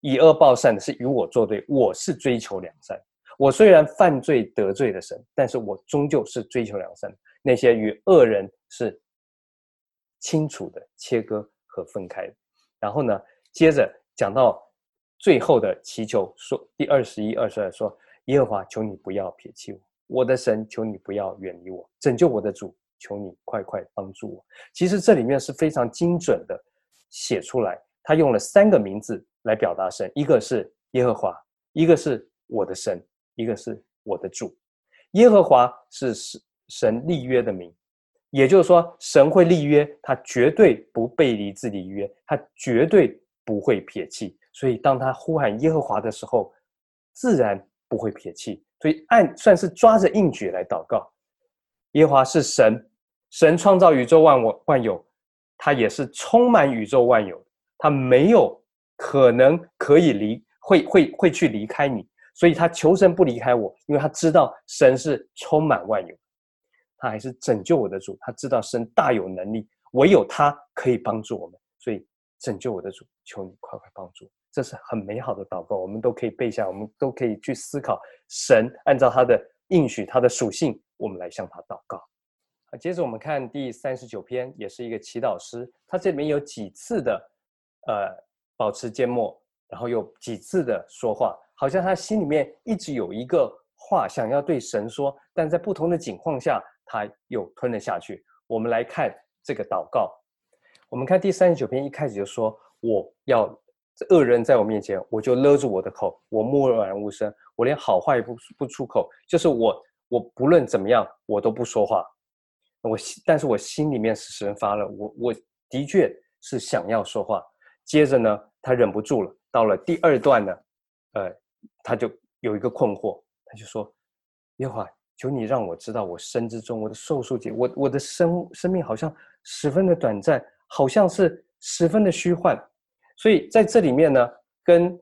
以恶报善的是与我作对，我是追求良善。我虽然犯罪得罪了神，但是我终究是追求良善的。那些与恶人是清楚的切割和分开的。然后呢，接着讲到最后的祈求，说第21、22说：耶和华，求你不要撇弃我，我的神，求你不要远离我，拯救我的主，求你快快帮助我。其实这里面是非常精准的写出来，他用了3个名字来表达神，一个是耶和华，一个是我的神，一个是我的主。耶和华是神立约的名，也就是说神会立约，他绝对不背离自己的约，他绝对不会撇弃。所以当他呼喊耶和华的时候，自然不会撇弃。所以算是抓着应许来祷告。耶和华是神，神创造宇宙万有，他也是充满宇宙万有，他没有可能可以会去离开你。所以他求神不离开我，因为他知道神是充满万有，他还是拯救我的主，他知道神大有能力，唯有他可以帮助我们，所以拯救我的主，求你快快帮助。这是很美好的祷告，我们都可以背下，我们都可以去思考神按照他的应许，他的属性，我们来向他祷告。接着我们看第39篇，也是一个祈祷诗，他这里面有几次的保持缄默，然后有几次的说话，好像他心里面一直有一个话想要对神说，但在不同的情况下他又吞了下去。我们来看这个祷告，我们看第39篇一开始就说，我要恶人在我面前，我就勒住我的口，我默然无声，我连好话也不出口，就是我不论怎么样我都不说话，但是我心里面是使人发热，我的确是想要说话。接着呢，他忍不住了，到了第2段呢，他就有一个困惑，他就说：耶和华，求你让我知道我生之中，我的寿数节，我的生命好像十分的短暂，好像是十分的虚幻。所以在这里面呢，跟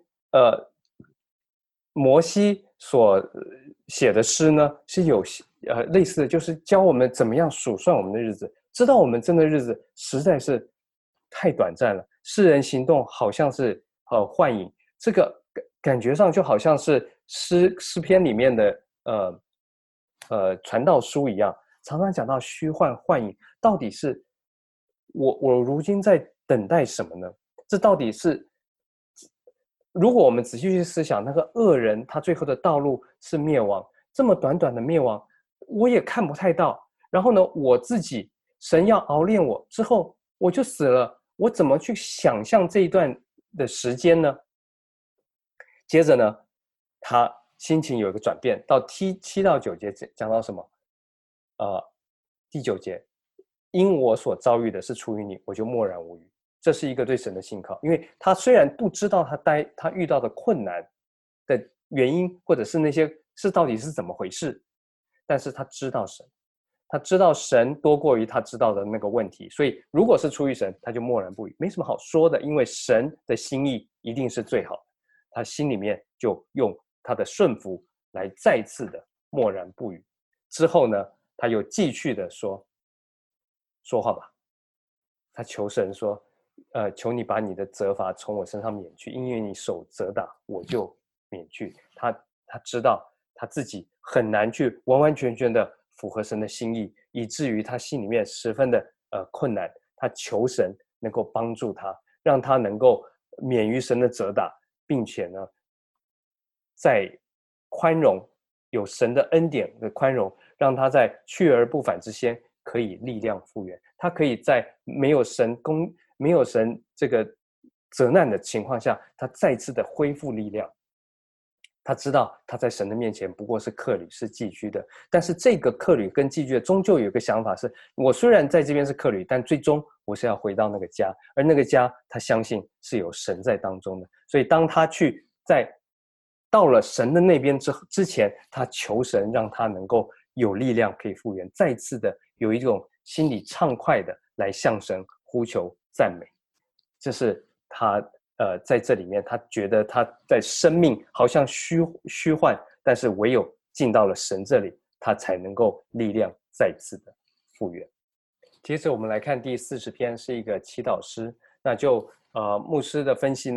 摩西所写的诗呢是有类似的，就是教我们怎么样数算我们的日子，知道我们真的日子实在是太短暂了。世人行动好像是幻影，这个感觉上就好像是诗篇里面的传道书一样，常常讲到虚幻幻影，到底是我如今在等待什么呢？这到底是，如果我们仔细去思想，那个恶人他最后的道路是灭亡，这么短短的灭亡，我也看不太到。然后呢，我自己神要熬炼我之后，我就死了，我怎么去想象这一段的时间呢？接着呢，他心情有一个转变，到7到9节讲到什么？第9节，因我所遭遇的是出于你，我就默然无语。这是一个对神的信靠，因为他虽然不知道他遇到的困难的原因，或者是那些是到底是怎么回事，但是他知道神，他知道神多过于他知道的那个问题，所以如果是出于神，他就默然不语，没什么好说的，因为神的心意一定是最好的，他心里面就用他的顺服来再次的默然不语。之后呢，他又继续的说话吧，他求神说，求你把你的责罚从我身上免去，因为你手责打，我就免去。他知道他自己很难去完完全全的符合神的心意，以至于他心里面十分的困难。他求神能够帮助他，让他能够免于神的责打，并且呢，在宽容有神的恩典的宽容，让他在去而不返之先可以力量复原。他可以在没有神这个责难的情况下，他再次的恢复力量。他知道他在神的面前不过是客旅，是寄居的，但是这个客旅跟寄居的终究有一个想法是，我虽然在这边是客旅，但最终我是要回到那个家，而那个家他相信是有神在当中的。所以当他到了神的那边之前，他求神让他能够有力量可以复原，再次的有一种心里畅快的来向神呼求赞美。这是他在这里面他觉得他在生命好像虚幻，但是唯有进到了神这里，他才能够力量再次的复原。接着我们来看第40篇，是一个祈祷诗。那就牧师的分析呢，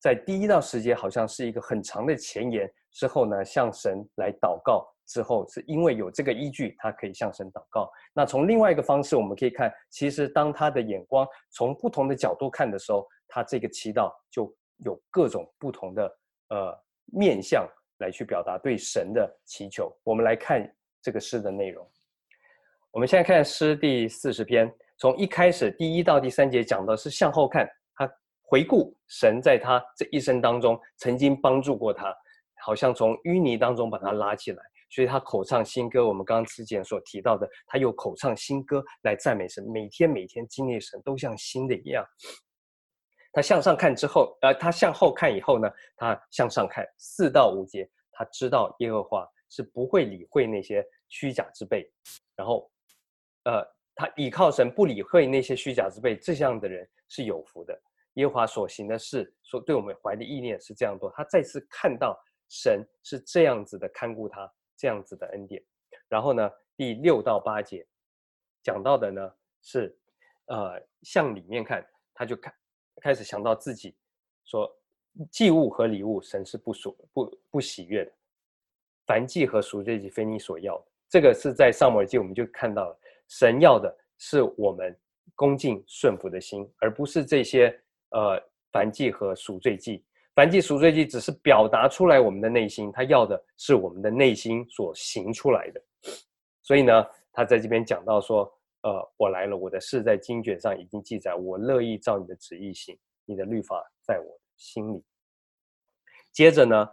在第1到10节好像是一个很长的前言，之后呢向神来祷告，之后是因为有这个依据，他可以向神祷告。那从另外一个方式我们可以看，其实当他的眼光从不同的角度看的时候，他这个祈祷就有各种不同的面向来去表达对神的祈求。我们来看这个诗的内容。我们现在看诗第40篇，从一开始第1到第3节讲的是向后看，他回顾神在他这一生当中曾经帮助过他，好像从淤泥当中把他拉起来，所以他口唱新歌。我们刚刚之前所提到的，他有口唱新歌来赞美神，每天经历神都像新的一样。他向上看之后，他向后看以后呢，他向上看4到5节，他知道耶和华是不会理会那些虚假之辈，然后他倚靠神，不理会那些虚假之辈，这样的人是有福的。耶和华所行的事，所对我们怀的意念是这样多。他再次看到神是这样子的看顾他，这样子的恩典。然后呢，第6到8节讲到的呢是向里面看，他就开始想到自己说，祭物和礼物神是不喜悦的，燔祭和赎罪祭非你所要的。这个是在撒母耳记我们就看到了，神要的是我们恭敬顺服的心，而不是这些燔祭和赎罪祭。燔祭赎罪祭只是表达出来我们的内心，他要的是我们的内心所行出来的。所以呢，他在这边讲到说，我来了，我的事在经卷上已经记载，我乐意照你的旨意行，你的律法在我心里。接着呢，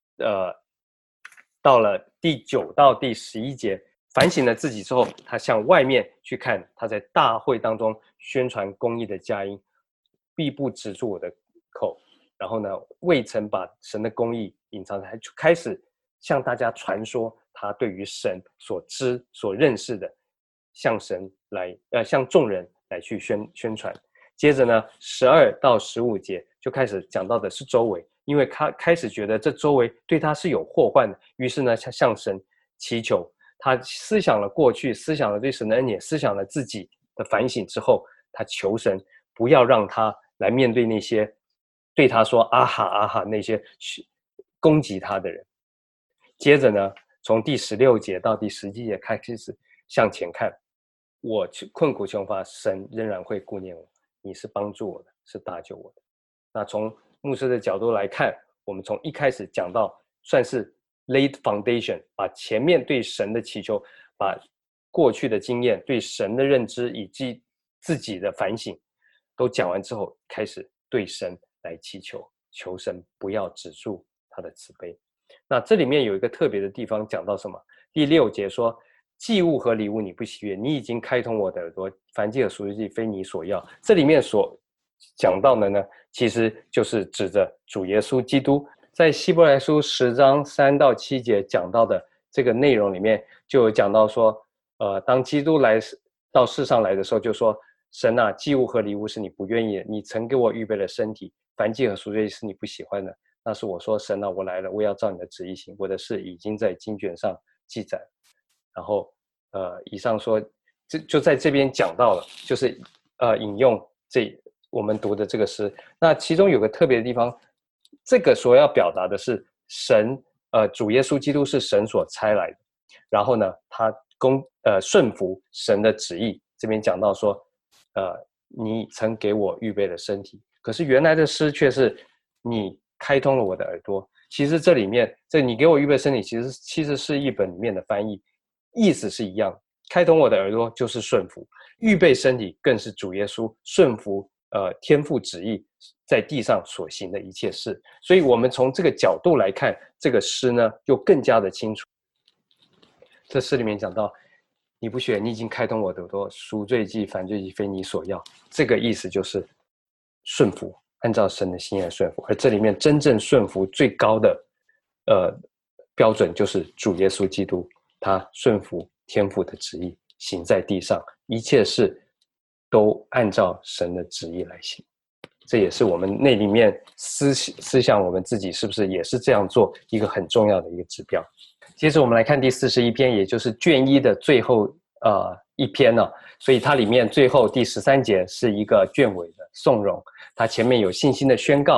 到了第9到第11节，反省了自己之后，他向外面去看，他在大会当中宣传公义的佳音，必不止住我的口。然后呢，未曾把神的公义隐藏，他就开始向大家传说他对于神所知所认识的，向神来向众人来去宣传。接着呢，12到15节就开始讲到的是周围，因为他开始觉得这周围对他是有祸患的，于是呢向神祈求。他思想了过去，思想了对神的恩典，思想了自己的反省之后，他求神不要让他来面对那些对他说啊哈啊哈那些攻击他的人。接着呢，从第16节到第17节开始向前看，我困苦穷乏，神仍然会顾念我，你是帮助我的，是搭救我的。那从牧师的角度来看，我们从一开始讲到算是 laid foundation， 把前面对神的祈求，把过去的经验对神的认知以及自己的反省都讲完之后，开始对神来祈求，求神不要止住他的慈悲。那这里面有一个特别的地方讲到什么？第6节说，祭物和礼物你不喜悦，你已经开通我的耳朵，燔祭和赎罪祭非你所要。这里面所讲到的呢，其实就是指着主耶稣基督。在希伯来书10章3到7节讲到的这个内容里面，就有讲到说，当基督来到世上来的时候，就说，神啊，祭物和礼物是你不愿意的，你曾给我预备了身体，燔祭和赎罪是你不喜欢的。那是我说，神啊，我来了，我要照你的旨意行，我的事已经在经卷上记载。然后以上说就在这边讲到了，就是引用我们读的这个诗。那其中有个特别的地方，这个所要表达的是神主耶稣基督是神所差来的，然后呢他顺服神的旨意。这边讲到说你曾给我预备了身体，可是原来的诗却是你开通了我的耳朵。其实这里面这你给我预备身体其实是译本里面的翻译，意思是一样，开通我的耳朵就是顺服，预备身体更是主耶稣顺服天父旨意在地上所行的一切事。所以我们从这个角度来看这个诗呢，就更加的清楚。这诗里面讲到，你不学，你已经开通我的耳朵，赎罪祭燔罪祭非你所要，这个意思就是顺服，按照神的心意来顺服。而这里面真正顺服最高的标准就是主耶稣基督，他顺服天父的旨意，行在地上，一切事都按照神的旨意来行。这也是我们那里面思想我们自己是不是也是这样做一个很重要的一个指标。接着我们来看第41篇，也就是卷1的最后一篇呢，所以它里面最后第13节是一个卷尾的颂咏，它前面有信心的宣告，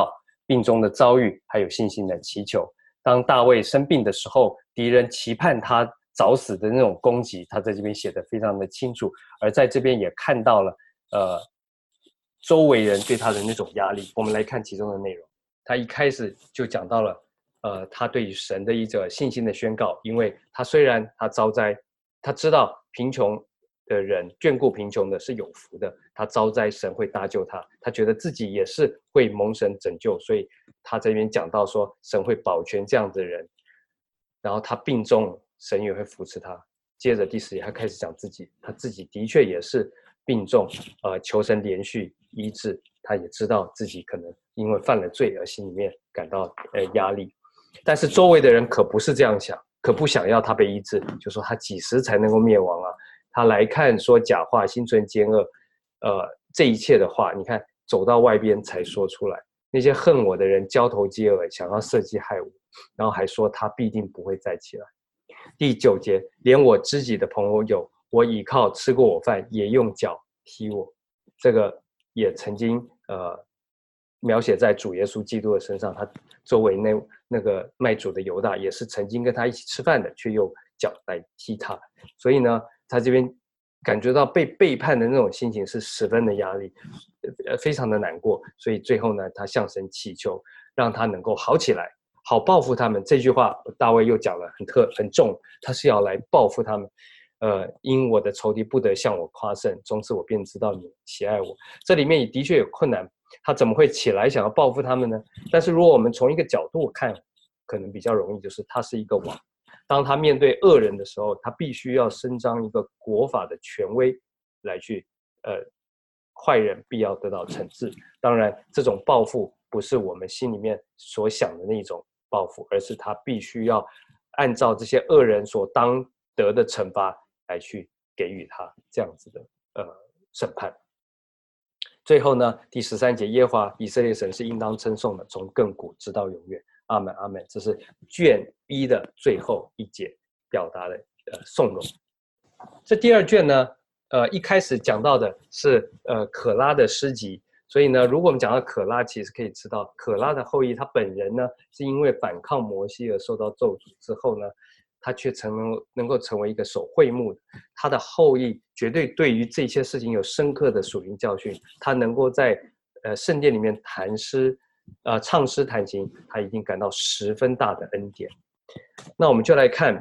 病中的遭遇，还有信心的祈求。当大卫生病的时候，敌人期盼他早死的那种攻击，他在这边写得非常的清楚。而在这边也看到了周围人对他的那种压力。我们来看其中的内容。他一开始就讲到了他对于神的一个信心的宣告，因为他虽然他遭灾，他知道贫穷的人眷顾贫穷的是有福的，他遭灾神会搭救他，他觉得自己也是会蒙神拯救，所以他这边讲到说神会保全这样的人，然后他病重神也会扶持他。接着第10节他开始讲自己，他自己的确也是病重，求神连续医治，他也知道自己可能因为犯了罪而心里面感到压力，但是周围的人可不是这样想，可不想要他被医治，就说他几时才能够灭亡啊？他来看说假话，心存奸恶，这一切的话，你看走到外边才说出来。那些恨我的人交头接耳，想要设计害我，然后还说他必定不会再起来。第9节，连我知己的朋友，我倚靠吃过我饭，也用脚踢我。这个也曾经描写在主耶稣基督的身上，他周围那个卖主的犹大也是曾经跟他一起吃饭的，却用脚来踢他。所以呢，他这边感觉到被背叛的那种心情是十分的压力，非常的难过。所以最后呢，他向神祈求，让他能够好起来，好报复他们。这句话大卫又讲了很重，他是要来报复他们。因我的仇敌不得向我夸胜，从此我便知道你喜爱我。这里面也的确有困难，他怎么会起来想要报复他们呢？但是如果我们从一个角度看，可能比较容易，就是他是一个王，当他面对恶人的时候，他必须要伸张一个国法的权威来去坏人必要得到惩治。当然这种报复不是我们心里面所想的那种报复，而是他必须要按照这些恶人所当得的惩罚来去给予他这样子的审判。最后呢，第13节，耶和华以色列神是应当称颂的，从亘古直到永远。阿们，阿们。这是卷1的最后一节表达的颂荣。这第2卷呢，一开始讲到的是可拉的诗集，所以呢，如果我们讲到可拉，其实可以知道可拉的后裔他本人呢，是因为反抗摩西而受到咒诅之后呢，他却能够成为一个守会幕的，他的后裔绝对对于这些事情有深刻的属灵教训，他能够在圣殿里面弹诗唱诗弹琴，他一定感到十分大的恩典。那我们就来看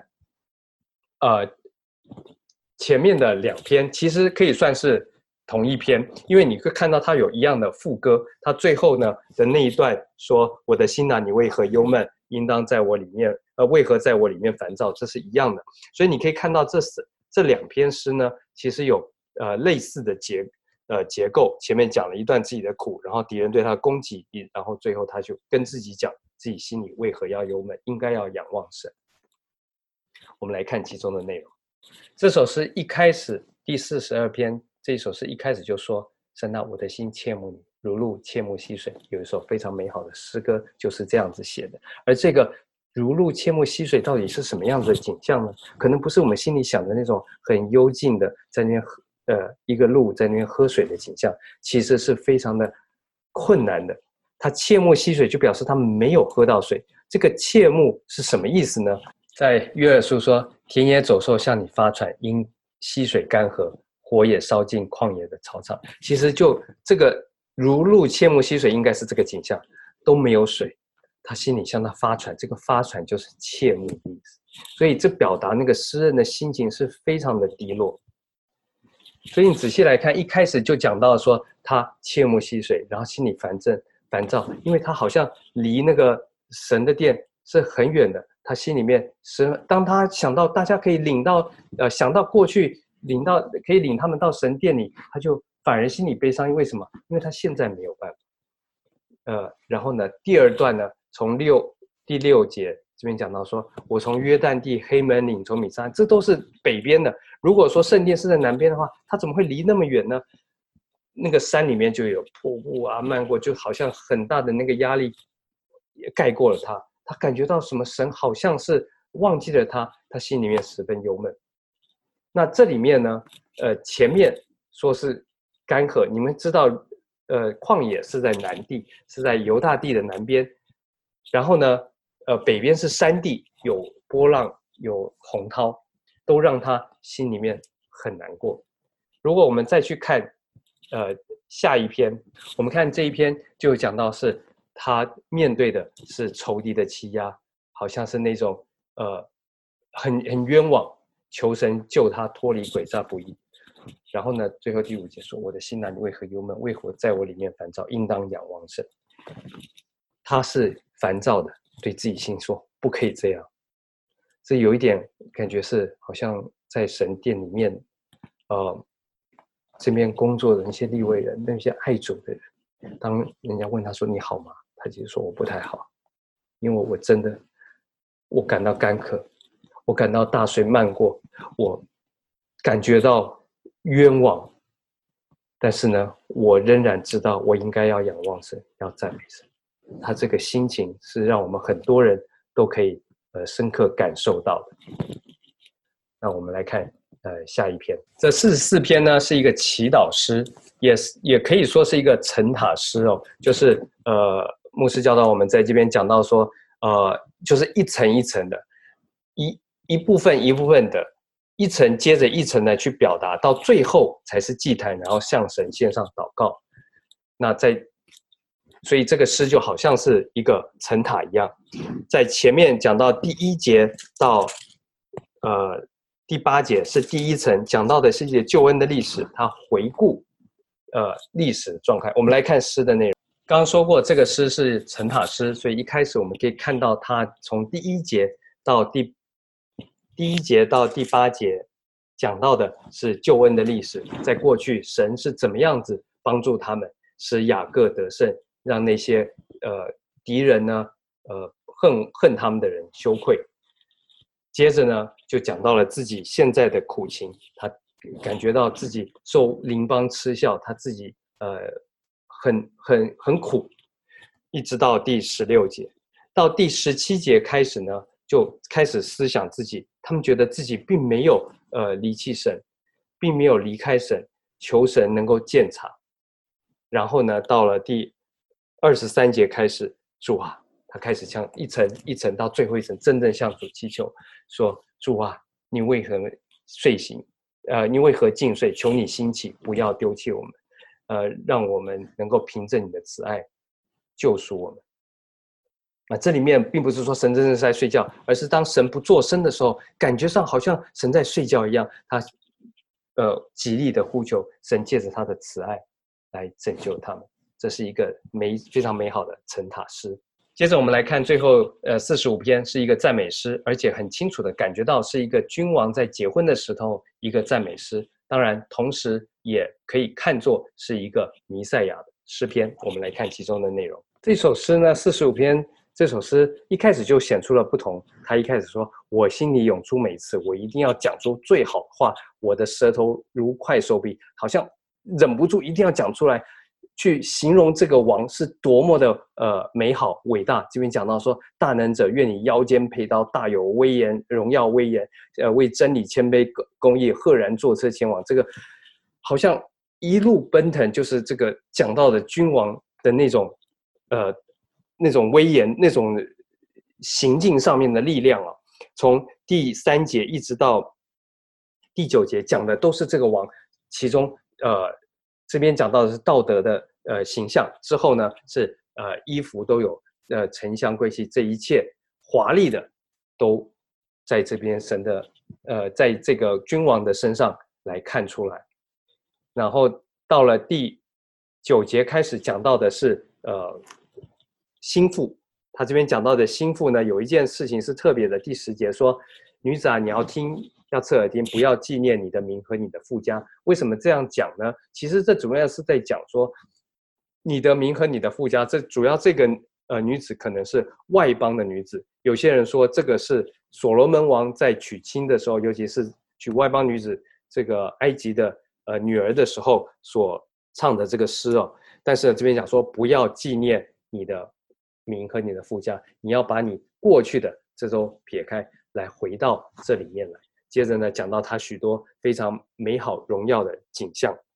前面的2篇其实可以算是同一篇，因为你会看到它有一样的副歌，它最后呢的那一段说，我的心啊，你为何忧闷，应当在我里面为何在我里面烦躁，这是一样的。所以你可以看到这2篇诗呢，其实有类似的结构，前面讲了一段自己的苦，然后敌人对他攻击，然后最后他就跟自己讲自己心里为何要忧闷，应该要仰望神。我们来看其中的内容。这首诗一开始第42篇，这一首诗一开始就说，神啊，我的心切慕你，如鹿切慕溪水。有一首非常美好的诗歌就是这样子写的。而这个如鹿切慕溪水到底是什么样子的景象呢？可能不是我们心里想的那种很幽静的在那边一个鹿在那边喝水的景象，其实是非常的困难的。他切慕溪水就表示他们没有喝到水，这个切慕是什么意思呢？在约珥书说，田野走兽向你发传，因溪水干涸，火也烧尽旷野的草场。其实就这个如鹿切慕溪水应该是这个景象，都没有水，他心里向他发传，这个发传就是切慕的意思。所以这表达那个诗人的心情是非常的低落。所以你仔细来看，一开始就讲到说他切慕溪水，然后心里烦躁，因为他好像离那个神的殿是很远的，他心里面当他想到大家可以想到过去可以领他们到神殿里，他就反而心里悲伤。为什么？因为他现在没有办法。然后呢，第2段呢，从第6节这边讲到说，我从约旦地、黑门岭、从米沙，这都是北边的。如果说圣殿是在南边的话，他怎么会离那么远呢？那个山里面就有瀑布啊漫过，就好像很大的那个压力也盖过了他。他感觉到什么神好像是忘记了他，他心里面十分忧闷。那这里面呢，前面说是干涸，你们知道旷野是在南地，是在犹大地的南边，然后呢，北边是山地，有波浪，有洪涛，都让他心里面很难过。如果我们再去看，下一篇，我们看这一篇就讲到是他面对的是仇敌的欺压，好像是那种很冤枉，求神救他脱离诡诈不义。然后呢，最后第5节说：“我的心哪，你为何忧闷？为何在我里面烦躁？应当仰望神。”他是烦躁的，对自己心说：“不可以这样。”这有一点感觉是好像在神殿里面，这边工作的那些利未人，那些爱主的人，当人家问他说：“你好吗？”他其实说：“我不太好，因为我真的，我感到干渴，我感到大水漫过，我感觉到冤枉，但是呢，我仍然知道我应该要仰望神，要赞美神。”他这个心情是让我们很多人都可以深刻感受到的。那我们来看下一篇，这44篇呢是一个祈祷诗，也可以说是一个陈塔诗哦，就是牧师教导我们在这边讲到说，就是一层一层的，一部分一部分的，一层接着一层的去表达，到最后才是祭坛，然后向神献上祷告。那所以这个诗就好像是一个层塔一样，在前面讲到第1节到第8节是第1层，讲到的是一些救恩的历史，它回顾历史的状态。我们来看诗的内容。刚刚说过，这个诗是层塔诗，所以一开始我们可以看到它从第1节到第1节到第8节讲到的是救恩的历史，在过去神是怎么样子帮助他们，使雅各得胜，让那些敌人呢恨他们的人羞愧。接着呢，就讲到了自己现在的苦情，他感觉到自己受邻邦嗤笑，他自己很苦，一直到第16节，到第17节开始呢，就开始思想自己，他们觉得自己并没有离弃神，并没有离开神，求神能够鉴察。然后呢，到了第23节开始，主啊，他开始向一层一层到最后一层，真正向主祈求，说：“主啊，你为何睡醒？你为何尽睡？求你兴起，不要丢弃我们，让我们能够凭着你的慈爱救赎我们。”这里面并不是说神真正是在睡觉，而是当神不作声的时候，感觉上好像神在睡觉一样，他极力的呼求神借着他的慈爱来拯救他们。这是一个非常美好的层塔诗。接着我们来看最后45篇，是一个赞美诗，而且很清楚的感觉到是一个君王在结婚的时候一个赞美诗，当然同时也可以看作是一个弥赛亚的诗篇。我们来看其中的内容。这首诗呢，45篇这首诗一开始就显出了不同。他一开始说：“我心里涌出美词，我一定要讲出最好的话，我的舌头如快手臂，好像忍不住一定要讲出来，去形容这个王是多么的美好伟大。”这边讲到说：“大能者，愿你腰间佩刀，大有威严，荣耀威严，为真理谦卑公义，赫然坐车前往。”这个好像一路奔腾，就是这个讲到的君王的那种威严，那种行径上面的力量啊。从第3节一直到第9节讲的都是这个王，其中这边讲到的是道德的形象，之后呢是衣服都有沉香贵气，这一切华丽的都在这边神的在这个君王的身上来看出来。然后到了第9节开始讲到的是心腹，他这边讲到的心腹呢，有一件事情是特别的。第10节说：“女子啊，你要听，要侧耳听，不要纪念你的名和你的父家。”为什么这样讲呢？其实这主要是在讲说，你的名和你的父家，这主要这个女子可能是外邦的女子。有些人说这个是所罗门王在娶亲的时候，尤其是娶外邦女子这个埃及的女儿的时候所唱的这个诗哦。但是这边讲说，不要纪念你的名和你的父家，你要把你过去的这都撇开，来回到这里面来。接着呢，讲到他许多非常美好荣耀的景象。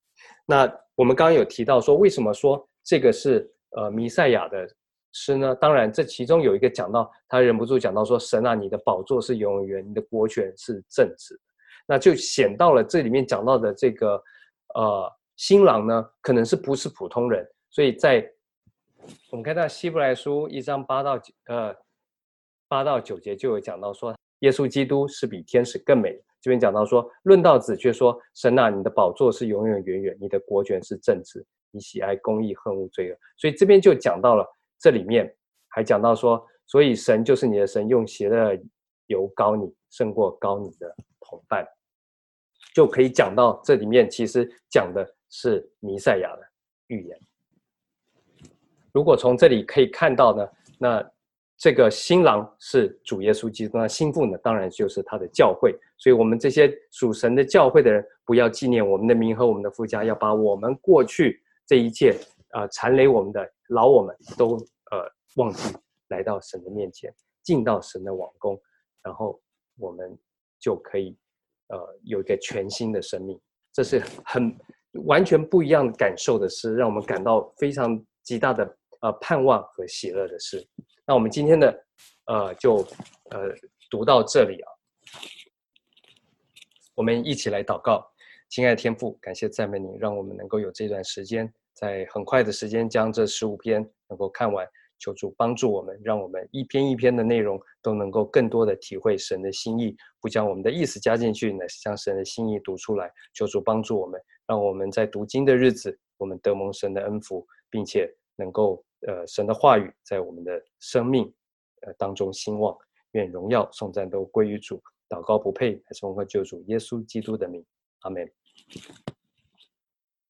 那我们刚刚有提到说，为什么说这个是弥赛亚的诗呢？当然，这其中有一个讲到，他忍不住讲到说：“神啊，你的宝座是永远，你的国权是正直。”那就显到了这里面讲到的这个新郎呢，可能不是普通人，所以在我们看到希伯来书1章8到9节就有讲到说，耶稣基督是比天使更美的。这边讲到说，论到子却说：“神啊，你的宝座是永远远远，你的国权是正直，你喜爱公义，恨恶罪恶。”所以这边就讲到了，这里面还讲到说，所以神就是你的神，用邪恶油膏你，胜过膏你的同伴。就可以讲到这里面其实讲的是弥赛亚的预言。如果从这里可以看到呢，那这个新郎是主耶稣基督，那新妇呢，当然就是他的教会。所以我们这些属神的教会的人，不要纪念我们的名和我们的父家，要把我们过去这一切缠累我们的劳我们都忘记，来到神的面前，进到神的王宫，然后我们就可以有一个全新的生命。这是很完全不一样的感受的事，让我们感到非常极大的盼望和喜乐的事。那我们今天的就读到这里啊，我们一起来祷告。亲爱的天父，感谢赞美你，让我们能够有这段时间，在很快的时间将这15篇能够看完。求主帮助我们，让我们一篇一篇的内容都能够更多的体会神的心意，不将我们的意思加进去，乃是将神的心意读出来。求主帮助我们，让我们在读经的日子，我们得蒙神的恩福，并且能够神的话语在我们的生命当中兴旺。愿荣耀颂赞都归于主。祷告不配，还是奉靠救主耶稣基督的名，阿们。